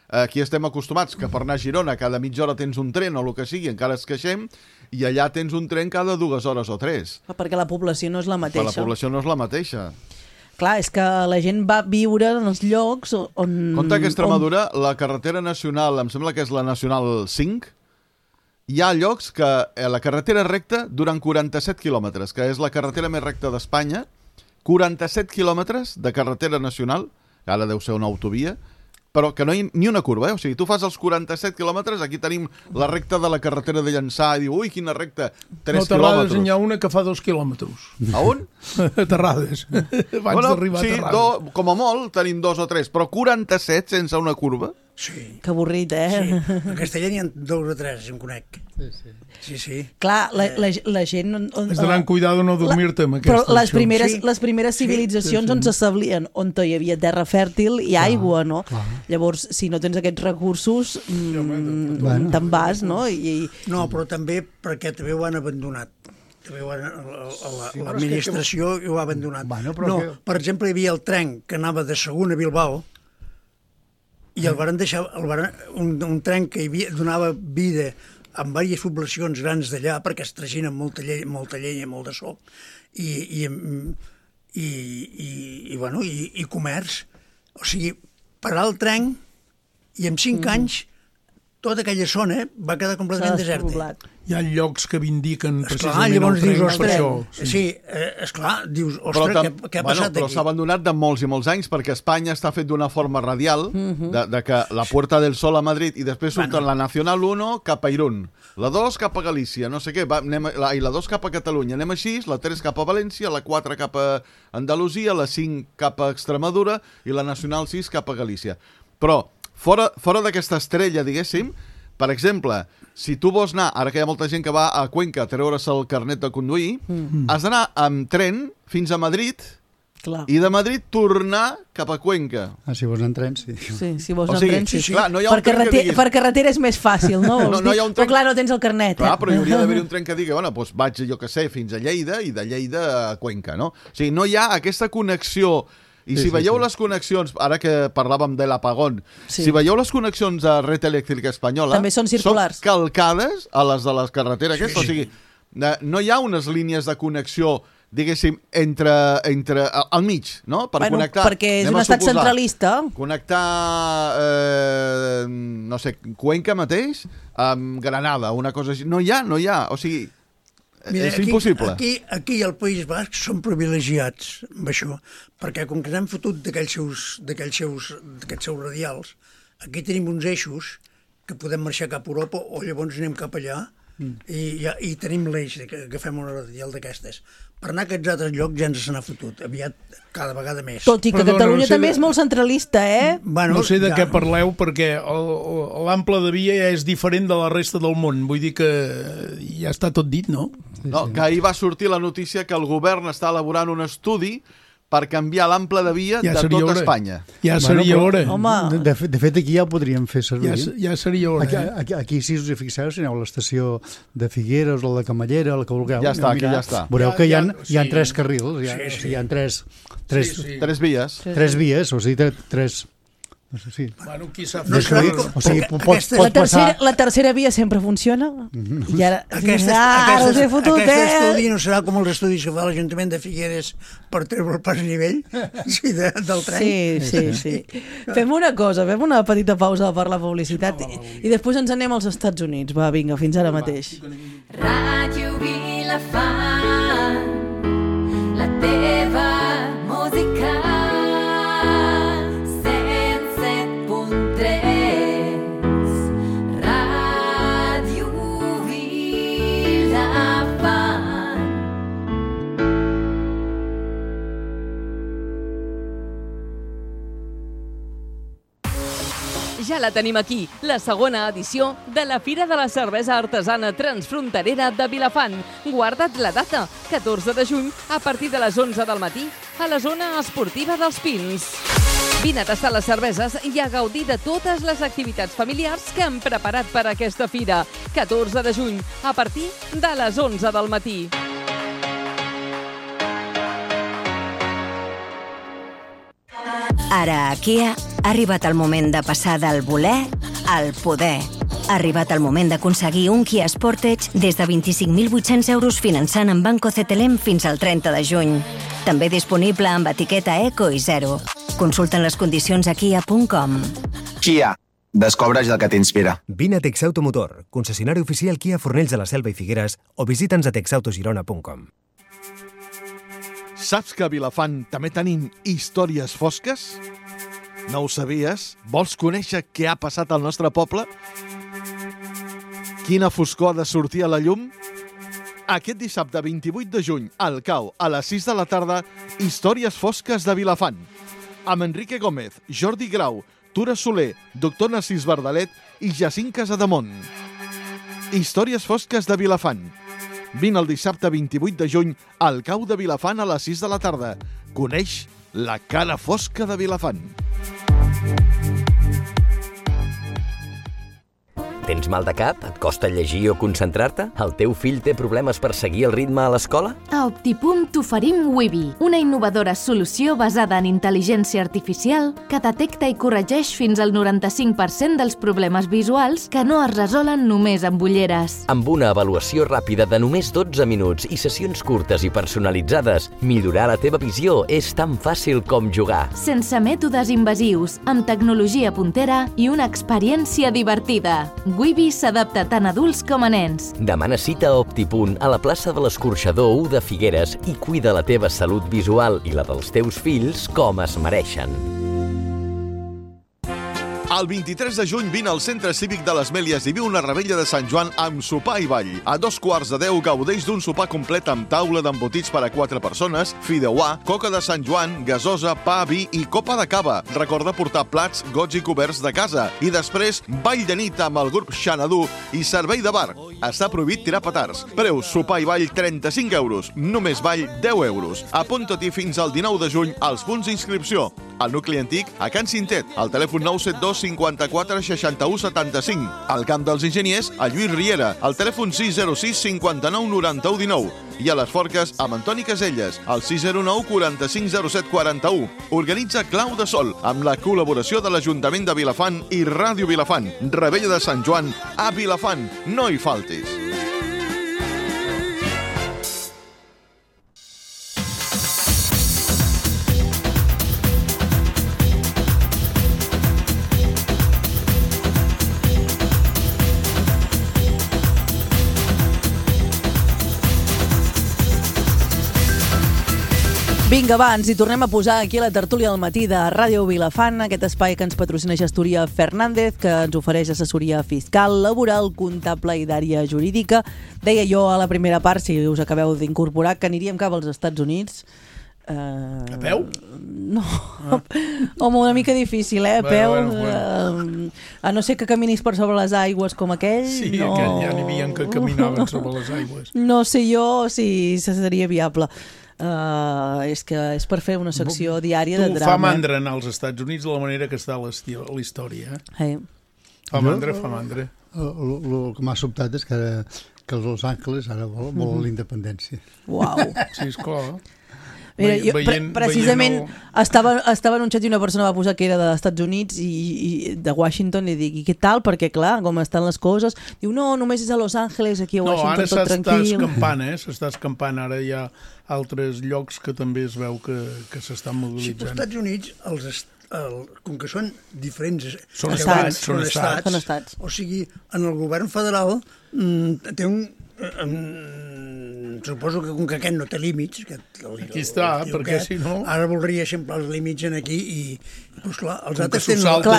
aquí estem acostumats que per anar a Girona cada mitja hora tens un tren o el que sigui, encara es queixem, i allà tens un tren cada 2 hores o 3. Perquè la població no és la mateixa. La població no és la mateixa. Clar, és que la gent va viure en els llocs on... Compte que a Extremadura, la carretera nacional, em sembla que és la Nacional 5, hi ha llocs que la carretera recta duren 47 quilòmetres, que és la carretera més recta d'Espanya, 47 quilòmetres de carretera nacional, que ara deu ser una autovia, però que no hi ha ni una curva, O sigui, tu fas els 47 quilòmetres, aquí tenim la recta de la carretera de Llançà, i diu, ui, quina recta, 3 quilòmetres. No, Terrades quilòmetres. n'hi ha una que fa 2 quilòmetres. A on? A Terrades. Abans d'arribar a Terrades. Com a molt tenim 2 o 3, però 47 sense una curva? Sí. Que avorrit, Sí. A Castellà n'hi ha 2 o 3, si em conec. Sí. Clar, la gent... Has d'anar amb cuidado no dormir-te amb aquesta. Però les primeres civilitzacions on s'establien, on hi havia terra fèrtil i aigua, no? Llavors, si no tens aquests recursos, te'n vas, no? No, però també perquè també ho han abandonat. L'administració ho ha abandonat. No, per exemple, hi havia el tren que anava de Sagunt a Bilbao i el van deixar un tren que donava vida en diverses poblacions grans d'allà perquè es traginen molta llenya, molt de sol i comerç. O sigui, parar el tren i en 5 anys tota aquella zona va quedar completament deserta. Hi ha llocs que vindiquen precisament el tren per això. Sí, esclar, dius, ostres, què ha passat aquí? Però s'ha abandonat de molts i molts anys perquè Espanya està fet d'una forma radial, de que la Puerta del Sol a Madrid i després surten la Nacional 1 cap a Irún, la 2 cap a Galícia, no sé què, i la 2 cap a Catalunya, anem així, la 3 cap a València, la 4 cap a Andalusia, la 5 cap a Extremadura i la Nacional 6 cap a Galícia. Però fora d'aquesta estrella, diguéssim, per exemple, si tu vols anar, ara que hi ha molta gent que va a Cuenca a treure's el carnet de conduir, has d'anar amb tren fins a Madrid i de Madrid tornar cap a Cuenca. Si vols anar en tren, sí. Sí, si vols anar en tren, sí. Clar, no hi ha un tren que digui... Per carretera és més fàcil, no? No hi ha un tren... Però clar, no tens el carnet. Clar, però hi hauria d'haver un tren que digui, bueno, doncs vaig, jo què sé, fins a Lleida i de Lleida a Cuenca, no? O sigui, no hi ha aquesta connexió. I si veieu les connexions, ara que parlàvem de l'apagón, si veieu les connexions de Red Eléctrica Espanyola... També són circulars. Són calcades a les de les carreteres aquestes. O sigui, no hi ha unes línies de connexió, diguéssim, al mig, no? Per connectar... Perquè és un estat centralista. Connectar, no sé, Cuenca mateix amb Granada, una cosa així. No hi ha. O sigui... Mira, és impossible. Aquí al País Basc són privilegiats amb això, perquè com que n'han fotut d'aquests seus radials, aquí tenim uns eixos que podem marxar cap a Europa o llavors anem cap allà i tenim l'eix que agafem una radial d'aquestes. Per anar a aquests altres llocs ja ens se n'ha fotut, aviat cada vegada més. Tot i que Catalunya també és molt centralista, No sé de què parleu, perquè l'ample de via ja és diferent de la resta del món. Vull dir que ja està tot dit, no? No, que ahir va sortir la notícia que el govern està elaborant un estudi per canviar l'ample de via de tota Espanya. Ja seria hora. De fet, aquí ja ho podríem fer servir. Ja seria hora. Aquí, si us hi fixeu, si aneu a l'estació de Figueres o la de Camallera, la que vulgueu. Ja està, aquí ja està. Veureu que hi ha 3 carrils, hi ha 3 vies. 3 vies, o sigui, 3... Sí. Bueno, qui sap la tercera via sempre funciona i ara aquest estudi no serà com els estudis que fa l'Ajuntament de Figueres per treure el pas a nivell del tren. Sí. Fem una cosa, fem una petita pausa per la publicitat i després ens anem als Estats Units. Va, vinga, fins ara mateix. Ràdio Vilafant, la teva música. Ja la tenim aquí, la segona edició de la Fira de la Cervesa Artesana Transfronterera de Vilafant. Guarda't la data, 14 de juny, a partir de les 11 del matí, a la zona esportiva dels Pins. Vine a tastar les cerveses i a gaudir de totes les activitats familiars que han preparat per a aquesta fira. 14 de juny, a partir de les 11 del matí. Ara a IKEA Ha arribat el moment de passar del voler al poder. Ha arribat el moment d'aconseguir un Kia Sportage des de 25.800 euros finançant en Banco CTLM fins al 30 de juny. També disponible amb etiqueta Eco i Zero. Consulten les condicions a kia.com. Kia. Descobreix el que t'inspira. Vine a Texautomotor, concessionari oficial Kia Fornells de la Selva i Figueres, o visita'ns a texautogirona.com. Saps que a Vilafant també tenim històries fosques? No ho sabies? Vols conèixer què ha passat al nostre poble? Quina foscor ha de sortir a la llum? Aquest dissabte 28 de juny, al CAU, a les 6 de la tarda, Històries fosques de Vilafant. Amb Enrique Gómez, Jordi Grau, Tura Soler, Doctor Narcís Verdalet i Jacint Casademont. Històries fosques de Vilafant. Vine el dissabte 28 de juny al CAU de Vilafant a les 6 de la tarda. Coneix la cara fosca de Vilafant. Tens mal de cap? Et costa llegir o concentrar-te? El teu fill té problemes per seguir el ritme a l'escola? A Optipunt t'oferim Wibi, una innovadora solució basada en intel·ligència artificial que detecta i corregeix fins al 95% dels problemes visuals que no es resolen només amb ulleres. Amb una avaluació ràpida de només 12 minuts i sessions curtes i personalitzades, millorar la teva visió és tan fàcil com jugar. Sense mètodes invasius, amb tecnologia puntera i una experiència divertida. Wibi s'adapta tant a adults com a nens. Demana cita a Optipunt a la plaça de l'Escorxador 1 de Figueres i cuida la teva salut visual i la dels teus fills com es mereixen. El 23 de juny vine al Centre Cívic de les Mèlies i viu una rebella de Sant Joan amb sopar i ball. A 2:15 gaudeix d'un sopar complet amb taula d'embotits per a 4 persones, fideuà, coca de Sant Joan, gasosa, pa, vi i copa de cava. Recorda portar plats, gots i coberts de casa. I després, ball de nit amb el grup Xanadu i servei de bar. Està prohibit tirar petards. Preu sopar i ball 35 euros. Només ball 10 euros. Apunta-t'hi fins al 19 de juny als punts d'inscripció. Al nucli antic, a Can Cintet, al telèfon 972 54 61 75. Al Camp dels Enginyers, a Lluís Riera, al telèfon 606 59 91 19. I a les Forques, amb Antoni Caselles, al 609 45 07 41. Organitza Clau de Sol, amb la col·laboració de l'Ajuntament de Vilafant i Ràdio Vilafant. Rebella de Sant Joan a Vilafant. No hi faltis. Vinga, va, ens hi tornem a posar aquí a la tertúlia del matí de Ràdio Vilafant, aquest espai que ens patrocina Gestoria Fernández, que ens ofereix assessoria fiscal, laboral, comptable i d'àrea jurídica. Deia jo a la primera part, si us acabeu d'incorporar, que aniríem cap als Estats Units. A peu? No, home, una mica difícil, a peu. A no ser que caminis per sobre les aigües com aquell. Sí, no... aquell ja n'hi havia que caminaven sobre les aigües. No sé jo si seria viable. És que és per fer una secció diària de drama. Tu fa mandra anar als Estats Units de la manera que està la història. Fa mandra. El que m'ha sobtat és que Los Angeles ara vol la independència. Uau. Sí, esclar. Mira, jo, precisament estava anunciat i una persona va posar que era dels Estats Units i de Washington, i dic, i què tal? Perquè clar, com estan les coses, diu, no, només és a Los Angeles, aquí a Washington tot tranquil. No, ara s'està escampant, ara hi ha altres llocs que també es veu que s'estan mobilitzant. Sí, als Estats Units, com que són diferents són estats. O sigui, en el govern federal té un... suposo que com que aquest no té límits, aquí està, perquè si no... Ara voldria eixamplar els límits aquí i doncs clar, els altres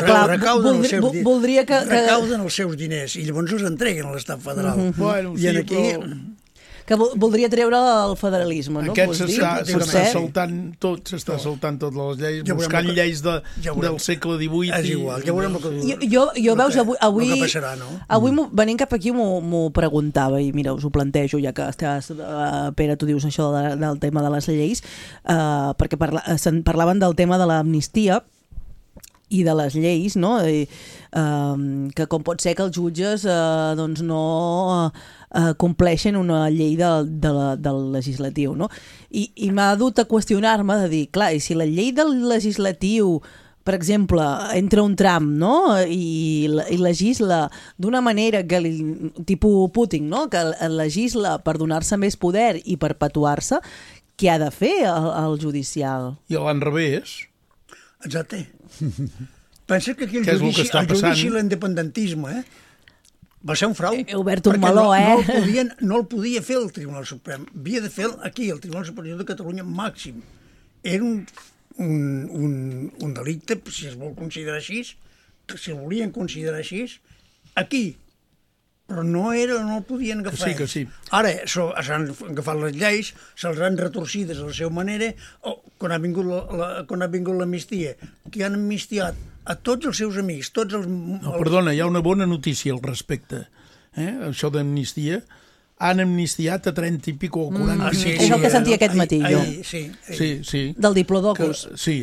recauden els seus diners i llavors els entreguen a l'estat federal. I aquí... Que voldria treure el federalisme, no? Aquest s'està saltant tot les lleis, buscant lleis del segle XVIII. És igual, ja veurem el que... Jo veus, avui venint cap aquí m'ho preguntava, i mira, us ho plantejo, ja que estàs, Pere, tu dius això del tema de les lleis, perquè parlaven del tema de l'amnistia i de les lleis, no? Que com pot ser que els jutges doncs no compleixen una llei del legislatiu, no? I m'ha dut a qüestionar-me de dir, clar, i si la llei del legislatiu per exemple, entra un Trump, no? I legisla d'una manera que tipus Putin, no? Que legisla per donar-se més poder i perpetuar-se, què ha de fer el judicial? I a l'enrevés. Exacte. Pensa que aquí el Què és el que judici, està passant? i l'independentisme, va ser un frau. He obert un meló, No el podia fer el Tribunal Suprem. Havia de fer aquí, el Tribunal Superior de Catalunya màxim. Era un delicte, si es vol considerar així, si el volien considerar així, aquí. Però no el podien agafar. Sí que sí. Ara s'han agafat les lleis, se'ls han retorcides a la seva manera, quan ha vingut l'amnistia, que han amnistiat a tots els seus amics, No, perdona, hi ha una bona notícia al respecte. Això d'amnistia, han amnistiat a 30 i pico o 40. És el que sentia aquest matí, jo. Sí. Del Diplodocus. Sí.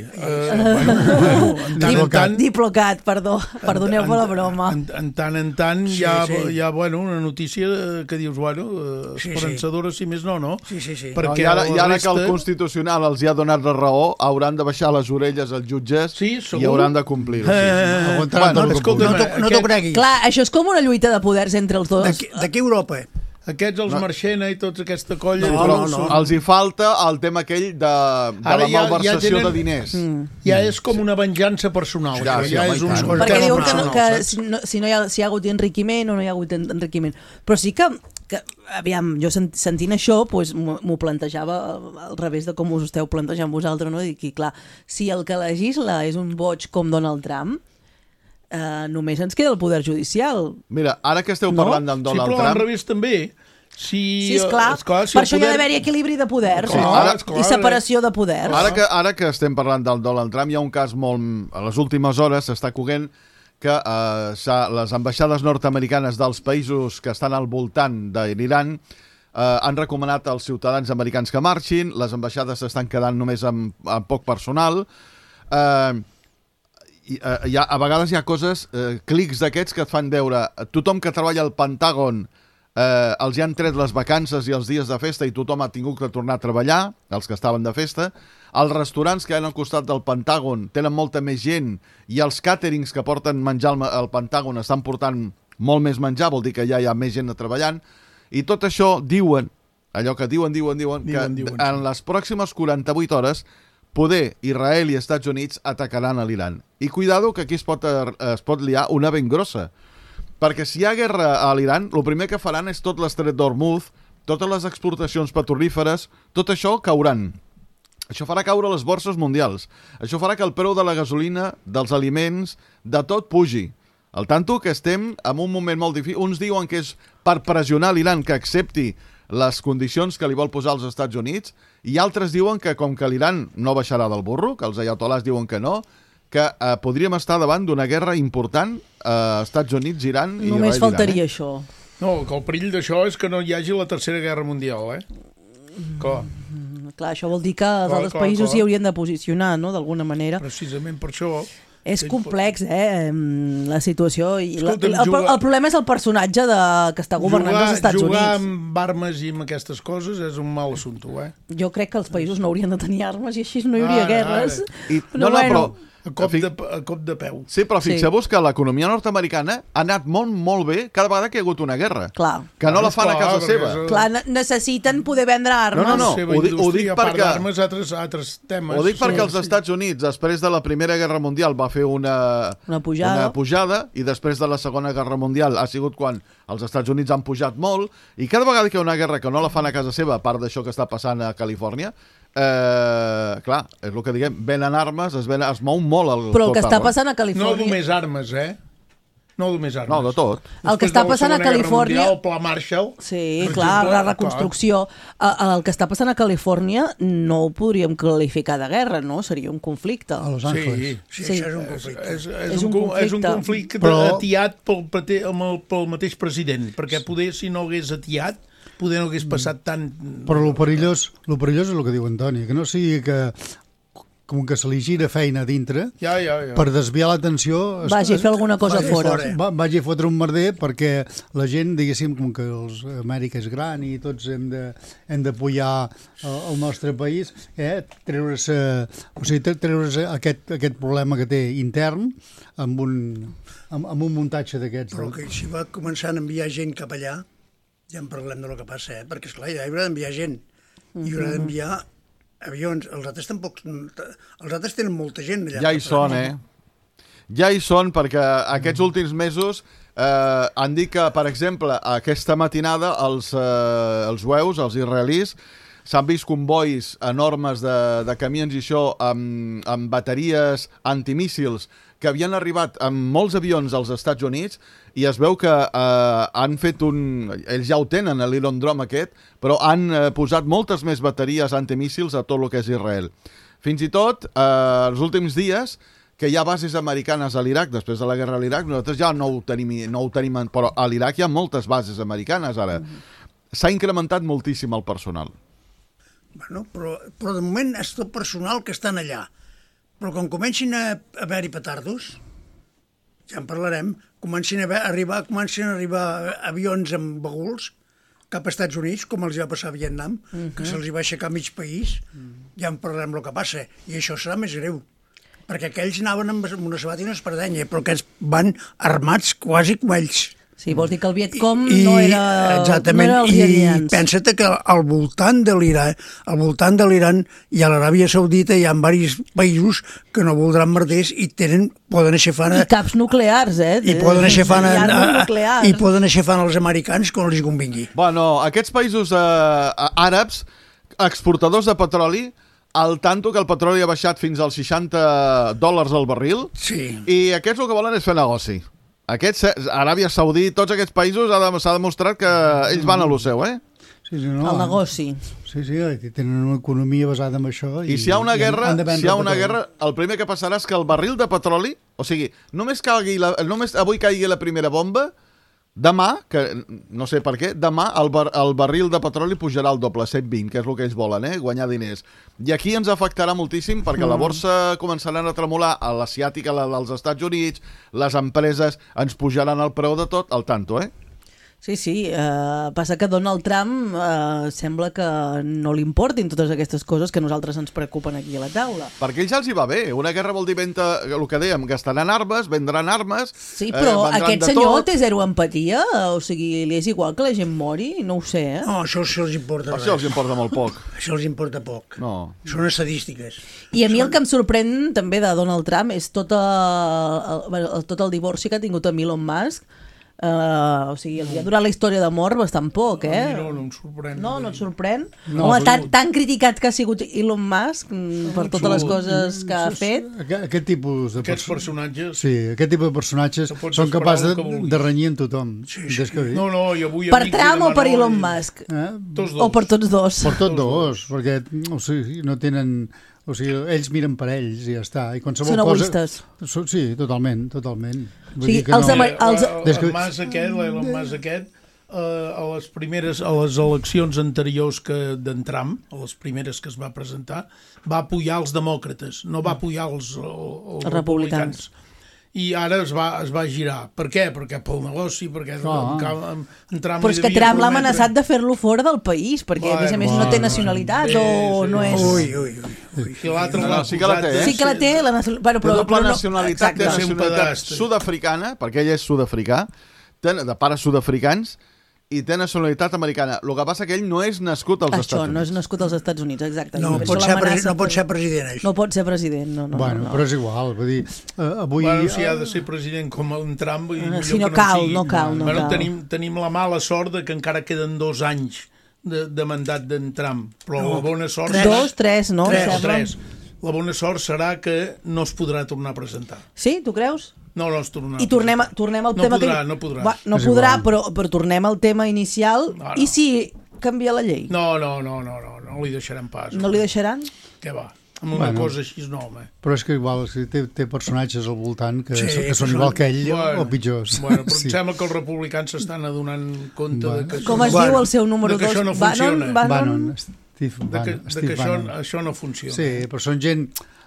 Diplocat, perdoneu per la broma. En tant hi ha una notícia que dius, esperançadora, si més no? Sí. I ara que el Constitucional els hi ha donat la raó, hauran de baixar les orelles als jutges i hauran de complir-ho. No t'ho creguis. Clar, això és com una lluita de poders entre els dos. D'aquí Europa. Aquests, els Marchena i tots aquesta colla... No. Els hi falta el tema aquell de la malversació de diners. Ja és com una venjança personal. Perquè diuen que si hi ha hagut enriquiment o no hi ha hagut enriquiment. Però sí que aviam, jo sentint això m'ho plantejava al revés de com us esteu plantejant vosaltres, no? I clar, si el que legisla és un boig com Donald Trump, només ens queda el poder judicial. Mira, ara que esteu parlant d'en Donald Trump... Sí, però al revés també. Sí, esclar. Per això hi ha d'haver-hi equilibri de poders, i separació de poders. Ara que estem parlant del Donald Trump, hi ha un cas molt... A les últimes hores s'està coent que les ambaixades nord-americanes dels països que estan al voltant de l'Iran han recomanat als ciutadans americans que marxin, les ambaixades s'estan quedant només amb poc personal... a vegades hi ha coses, clics d'aquests que et fan veure tothom que treballa al Pentàgon els hi han tret les vacances i els dies de festa i tothom ha tingut que tornar a treballar, els que estaven de festa. Els restaurants que hi ha al costat del Pentàgon tenen molta més gent i els càterings que porten menjar al Pentàgon estan portant molt més menjar, vol dir que ja hi ha més gent treballant. I tot això diuen, allò que diuen que en les pròximes 48 hores poder Israel i Estats Units atacaran a l'Iran. I cuidado que aquí es pot liar una ben grossa. Perquè si hi ha guerra a l'Iran, el primer que faran és tot l'estret d'Hormuz, totes les exportacions petrolíferes, tot això cauran. Això farà caure les borses mundials. Això farà que el preu de la gasolina, dels aliments, de tot pugi. Al tanto que estem en un moment molt difícil. Uns diuen que és per pressionar l'Iran que accepti les condicions que li vol posar als Estats Units, i altres diuen que com que l'Iran no baixarà del burro, que els ayatolás diuen que no, que podríem estar davant d'una guerra important a Estats Units, Iran i Israel. Només faltaria això. No, que el perill d'això és que no hi hagi la Tercera Guerra Mundial, Clar, això vol dir que els altres països s'hi haurien de posicionar, no?, d'alguna manera. Precisament per això... És complex, la situació. El problema és el personatge que està governant els Estats Units. Jugar amb armes i amb aquestes coses és un mal assumpte, Jo crec que els països no haurien de tenir armes i així no hi hauria guerres. Però a cop de peu. Sí, però fixeu-vos que l'economia nord-americana ha anat molt bé cada vegada que hi ha hagut una guerra. Clar. Que no la fan a casa seva. Clar, necessiten poder vendre armes. No. Ho dic perquè... altres temes. Ho dic perquè els Estats Units, després de la Primera Guerra Mundial, va fer una pujada, i després de la Segona Guerra Mundial ha sigut quan els Estats Units han pujat molt, i cada vegada que hi ha una guerra que no la fan a casa seva, a part d'això que està passant a Califòrnia, clar, és el que diguem, venen armes, es mou molt el... Però el que està passant a Califòrnia... No només armes, No només armes. No, de tot. El que està passant a Califòrnia... El Pla Marshall... Sí, clar, la reconstrucció. El que està passant a Califòrnia no ho podríem qualificar de guerra, no? Seria un conflicte. A Los Angeles. Sí, això és un conflicte. És un conflicte atiat pel mateix president, perquè poder, si no hagués atiat, poder no hagués passat tant... Però el perillós és el que diu Antoni, que no sigui que com que se li gira feina a dintre, Ja. per desviar l'atenció... Vagi a fer alguna cosa fora. Vagi a fotre un merder perquè la gent, diguéssim, com que Amèrica és gran i tots hem d'apoyar el nostre país, treure's aquest problema que té intern amb un muntatge d'aquests. Però que si va començant a enviar gent cap allà, ja en parlem de lo que passa, perquè esclar, ja hi haurà d'enviar gent, hi haurà d'enviar avions, els altres tenen molta gent allà. Ja hi són, Ja hi són, perquè aquests últims mesos han dit que, per exemple, aquesta matinada els jueus, els israelis, s'han vist convois enormes de camions i això amb bateries antimíssils que havien arribat amb molts avions als Estats Units i es veu que han fet ells ja ho tenen, l'Iron Dome aquest, però han posat moltes més bateries antimíssils a tot el que és Israel. Fins i tot, els últims dies, que hi ha bases americanes a l'Iraq, després de la guerra a l'Iraq, nosaltres ja no ho tenim, però a l'Iraq hi ha moltes bases americanes ara. S'ha incrementat moltíssim el personal. Bueno, però de moment és tot personal que estan allà. Però quan comencin a haver-hi petardos, ja en parlarem, comencin a arribar avions amb baguls cap als Estats Units, com els va passar a Vietnam, que se'ls va aixecar mig país, ja en parlarem el que passa. I això serà més greu, perquè aquells anaven amb una sabata i una espardenya, però aquests van armats quasi com ells. Sí, vols dir que el Vietcom no era els iranians. I pensa't que al voltant de l'Iran i a l'Aràbia Saudita hi ha diversos països que no voldran merders i poden aixafar... I caps nuclears, I poden aixafar els americans quan els convingui. Bueno, aquests països àrabs, exportadors de petroli, al tanto que el petroli ha baixat fins als $60 al barril, i aquests el que volen és fer negoci. Aràbia Saudí, tots aquests països s'ha demostrat que ells van a lo seu, el negoci. Sí, tenen una economia basada en això. I si hi ha una guerra, el primer que passarà és que el barril de petroli, o sigui, només avui caigui la primera bomba, demà, que no sé per què, demà el barril de petroli pujarà al doble, 120, que és el que ells volen, guanyar diners. I aquí ens afectarà moltíssim perquè la borsa començaran a tremolar, a l'asiàtica, dels Estats Units, les empreses ens pujaran el preu de tot, al tanto, Sí, passa que Donald Trump sembla que no li importin totes aquestes coses que a nosaltres ens preocupen aquí a la taula. Perquè ells ja els hi va bé. Una guerra vol dir el que dèiem, gastaran armes, vendran armes... Sí, però aquest senyor té zero empatia? O sigui, li és igual que la gent mori? No ho sé, No, això els importa res. Això els importa molt poc. Això els importa poc. No. Són estadístiques. I a mi el que em sorprèn també de Donald Trump és tot el divorci que ha tingut amb Elon Musk. O sigui, els ha durat la història d'amor bastant poc, No em sorprèn. No et sorprèn? Home, tan criticat que ha sigut Elon Musk per totes les coses que ha fet. Aquest tipus de personatges... Sí, aquest tipus de personatges són capaços de renyir amb tothom. No, i avui... Per Trump o per Elon Musk? O per tots dos? Per tots dos, perquè no tenen... O sigui, ells miren per ells i ja està. Són egoistes. Sí, totalment. Sí, L'Elon Musk aquest, a les eleccions anteriors d'en Trump, a les primeres que es va presentar, va apoyar els demòcrates, no va apoyar els republicans. I ara es va girar. Per què? Perquè pel negoci, perquè en Trump... Però és que Trump l'ha amenaçat de fer-lo fora del país, perquè a més no té nacionalitat o no és... Ui. Sí que la té, Sí que la té, però doble nacionalitat, té nacionalitat sud-africana, perquè ell és sud-africà, de pares sud-africans, i té nacionalitat americana. El que passa que ell no és nascut als Estats Units. Això, no és nascut als Estats Units, exacte. No pot ser president, això. No pot ser president, no. Bueno, però és igual, vull dir, avui... Bueno, si ha de ser president com en Trump... Si no cal. Tenim la mala sort que encara queden 2 anys de mandat d'en Trump, però la bona sort... 3, no? 3. La bona sort serà que no es podrà tornar a presentar. Sí, tu creus? No es tornarà. I tornem al tema... No podrà. No podrà, però tornem al tema inicial. I si canvia la llei? No li deixarem pas. No li deixaran? Què va? Amb una cosa així no, home. Però és que igual té personatges al voltant que són igual que ell o pitjors. Bueno, però em sembla que els republicans s'estan adonant compte de que... Com es diu el seu número 2? Que això no funciona. Bannon. Que això no funciona. Sí, però són gent...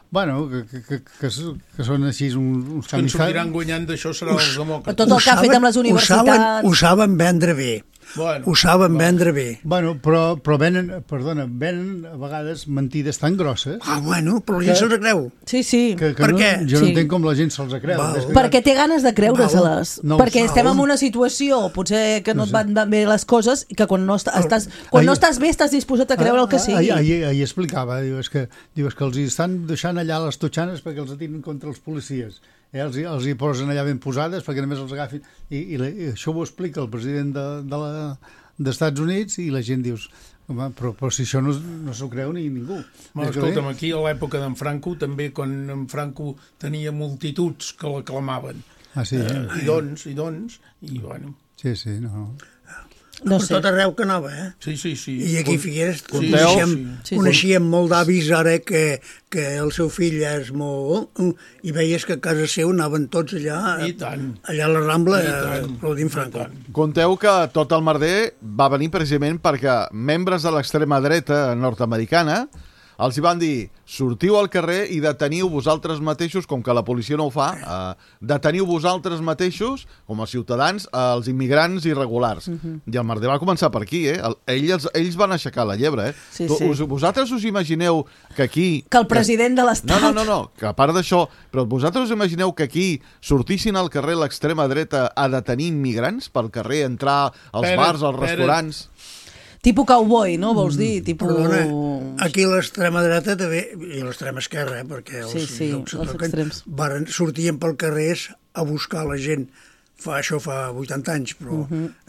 Bueno, que són així uns que en sortiran guanyant d'això serà els demòcrates. Tot el que ha fet amb les universitats. Ho saben vendre bé. Ho saben vendre bé. Bueno, però venen a vegades mentides tan grosses. Bueno, però la gent se'ls creu. Sí. Per què? Jo no entenc com la gent se'ls creu. Perquè té ganes de creure-se-les. Perquè estem en una situació, potser que no et van bé les coses, i que quan no estàs bé estàs disposat a creure el que sigui. Ahir explicava, diu que els estan deixant allà les totxanes perquè els atiren contra els policies. Els hi posen allà ben posades perquè només els agafin i això ho explica el president dels Estats Units i la gent dius, home, però si això no s'ho creu ningú. Escolta'm, aquí a l'època d'en Franco també, quan en Franco tenia multituds que l'aclamaven. I doncs, i bueno. Sí, no. Per tot arreu que anava, Sí. I aquí a Figueres coneixíem molt d'avis ara que el seu fill és molt... I veies que a casa seu anaven tots allà a la Rambla aplaudint Franco. Conteu que tot el merder va venir precisament perquè membres de l'extrema dreta nord-americana els hi van dir, sortiu al carrer i deteniu vosaltres mateixos, com que la policia no ho fa, deteniu vosaltres mateixos, com a ciutadans, els immigrants irregulars. I el merder va començar per aquí, Ells van aixecar la llebre, Vosaltres us imagineu que aquí... Que el president de l'Estat... No, que a part d'això, però vosaltres us imagineu que aquí sortissin al carrer l'extrema dreta a detenir immigrants pel carrer, entrar als bars, als restaurants... Tipus cowboy, no? Vols dir? Perdona, aquí l'extrema dreta també, i l'extrema esquerra, perquè els extrems sortien pel carrer a buscar la gent. Això fa 80 anys, però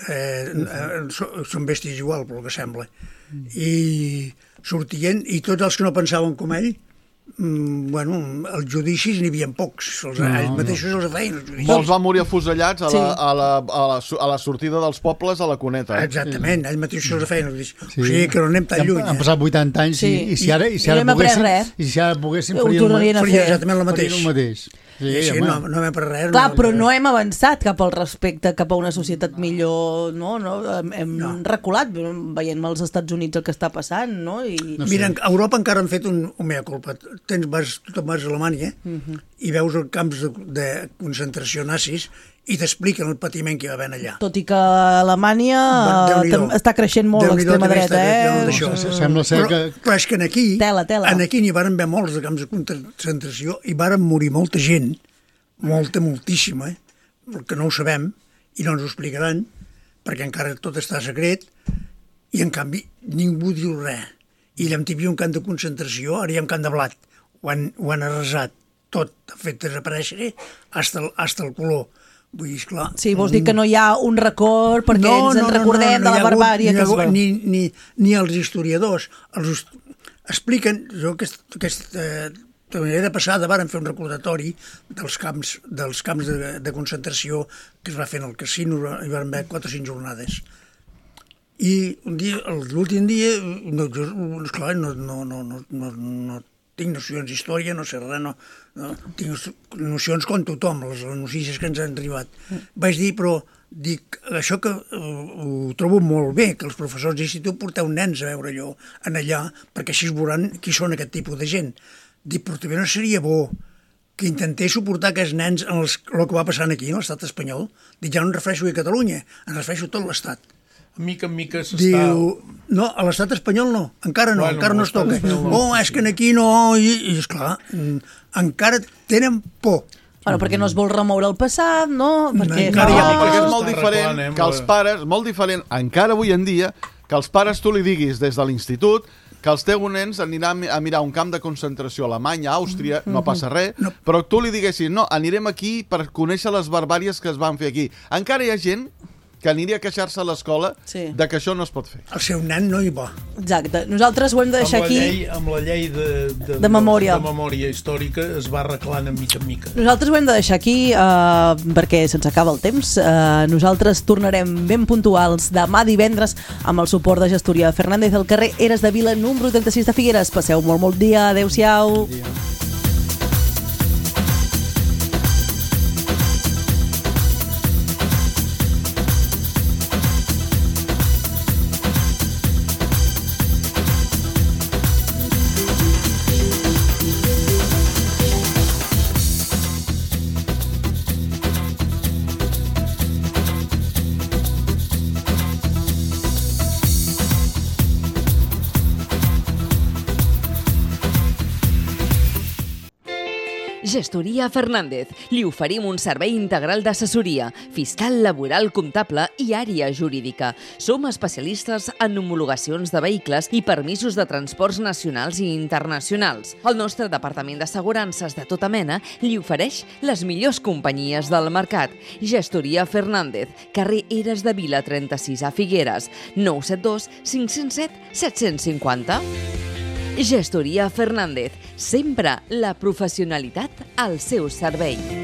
són bèsties igual, pel que sembla. I sortien, i tots els que no pensaven com ell, els judicis n'hi havia pocs, ells mateixos els feien. Molts van morir afusellats a la sortida dels pobles a la Cuneta. Exactament, ells mateixos els feien. O sigui que no anem tan lluny. Han passat 80 anys i si ara poguéssim faria exactament el mateix. Sí, no hem per res. Clar, però no hem avançat cap al respecte, cap a una societat millor, no? Hem reculat, veient als Estats Units el que està passant, no? Mira, a Europa encara han fet un mea culpa. Tu vas a Alemanya i veus els camps de concentració nazis i t'expliquen el patiment que hi va haver allà. Tot i que Alemanya està creixent molt l'extrema dreta, Sembla ser que... Però és que aquí n'hi varen haver molts de camps de concentració i varen morir molta gent, moltíssima, que no ho sabem i no ens ho explicaran, perquè encara tot està secret, i en canvi ningú diu res. I allà hi havia un camp de concentració, ara hi ha un camp de blat, ho han arrasat tot, ha fet desaparèixer hasta el color. Vull dir, esclar... Sí, vols dir que no hi ha un record perquè ens en recordem de la barbària que es va... Ni els historiadors expliquen... De passada varen fer un recordatori dels camps de concentració que es va fer en el casino, hi van haver 4 o 5 jornades. I l'últim dia, esclar, no tinc nocions d'història, no sé res, no tinc nocions com tothom, les notícies que ens han arribat. Vaig dir, però això que ho trobo molt bé, que els professors d'institut porteu nens a veure allà, perquè així es veuran qui són aquest tipus de gent. Dic, però també no seria bo que intentés suportar aquests nens el que va passant aquí, a l'estat espanyol. Dic, ja no em refereixo a Catalunya, em refereixo a tot l'estat. A mica en mica s'està... Diu, no, a l'estat espanyol no, encara no, encara no es toca. És que aquí no, i esclar, encara tenen por. Bueno, perquè no es vol remoure el passat, no? Perquè és molt diferent que els pares, molt diferent, encara avui en dia, que els pares tu li diguis des de l'institut que els teus nens aniran a mirar un camp de concentració a Alemanya, a Àustria, no passa res, però tu li diguessis, no, anirem aquí per conèixer les barbàries que es van fer aquí. Encara hi ha gent que aniria a queixar-se a l'escola de que això no es pot fer. El seu nen no hi va. Exacte. Nosaltres ho hem de deixar aquí... Amb la llei de memòria històrica es va arreglant en mica en mica. Nosaltres ho hem de deixar aquí perquè se'ns acaba el temps. Nosaltres tornarem ben puntuals demà divendres amb el suport de Gestoria Fernández al carrer Eres de Vila, número 36 de Figueres. Passeu molt dia. Adéu-siau. Gestoria Fernández. Li oferim un servei integral d'assessoria, fiscal, laboral, comptable i àrea jurídica. Som especialistes en homologacions de vehicles i permisos de transports nacionals i internacionals. El nostre departament d'assegurances de tota mena li ofereix les millors companyies del mercat. Gestoria Fernández, carrer Eres de Vila 36 a Figueres, 972 507 750. Gestoria Fernández, sempre la professionalitat al seu servei.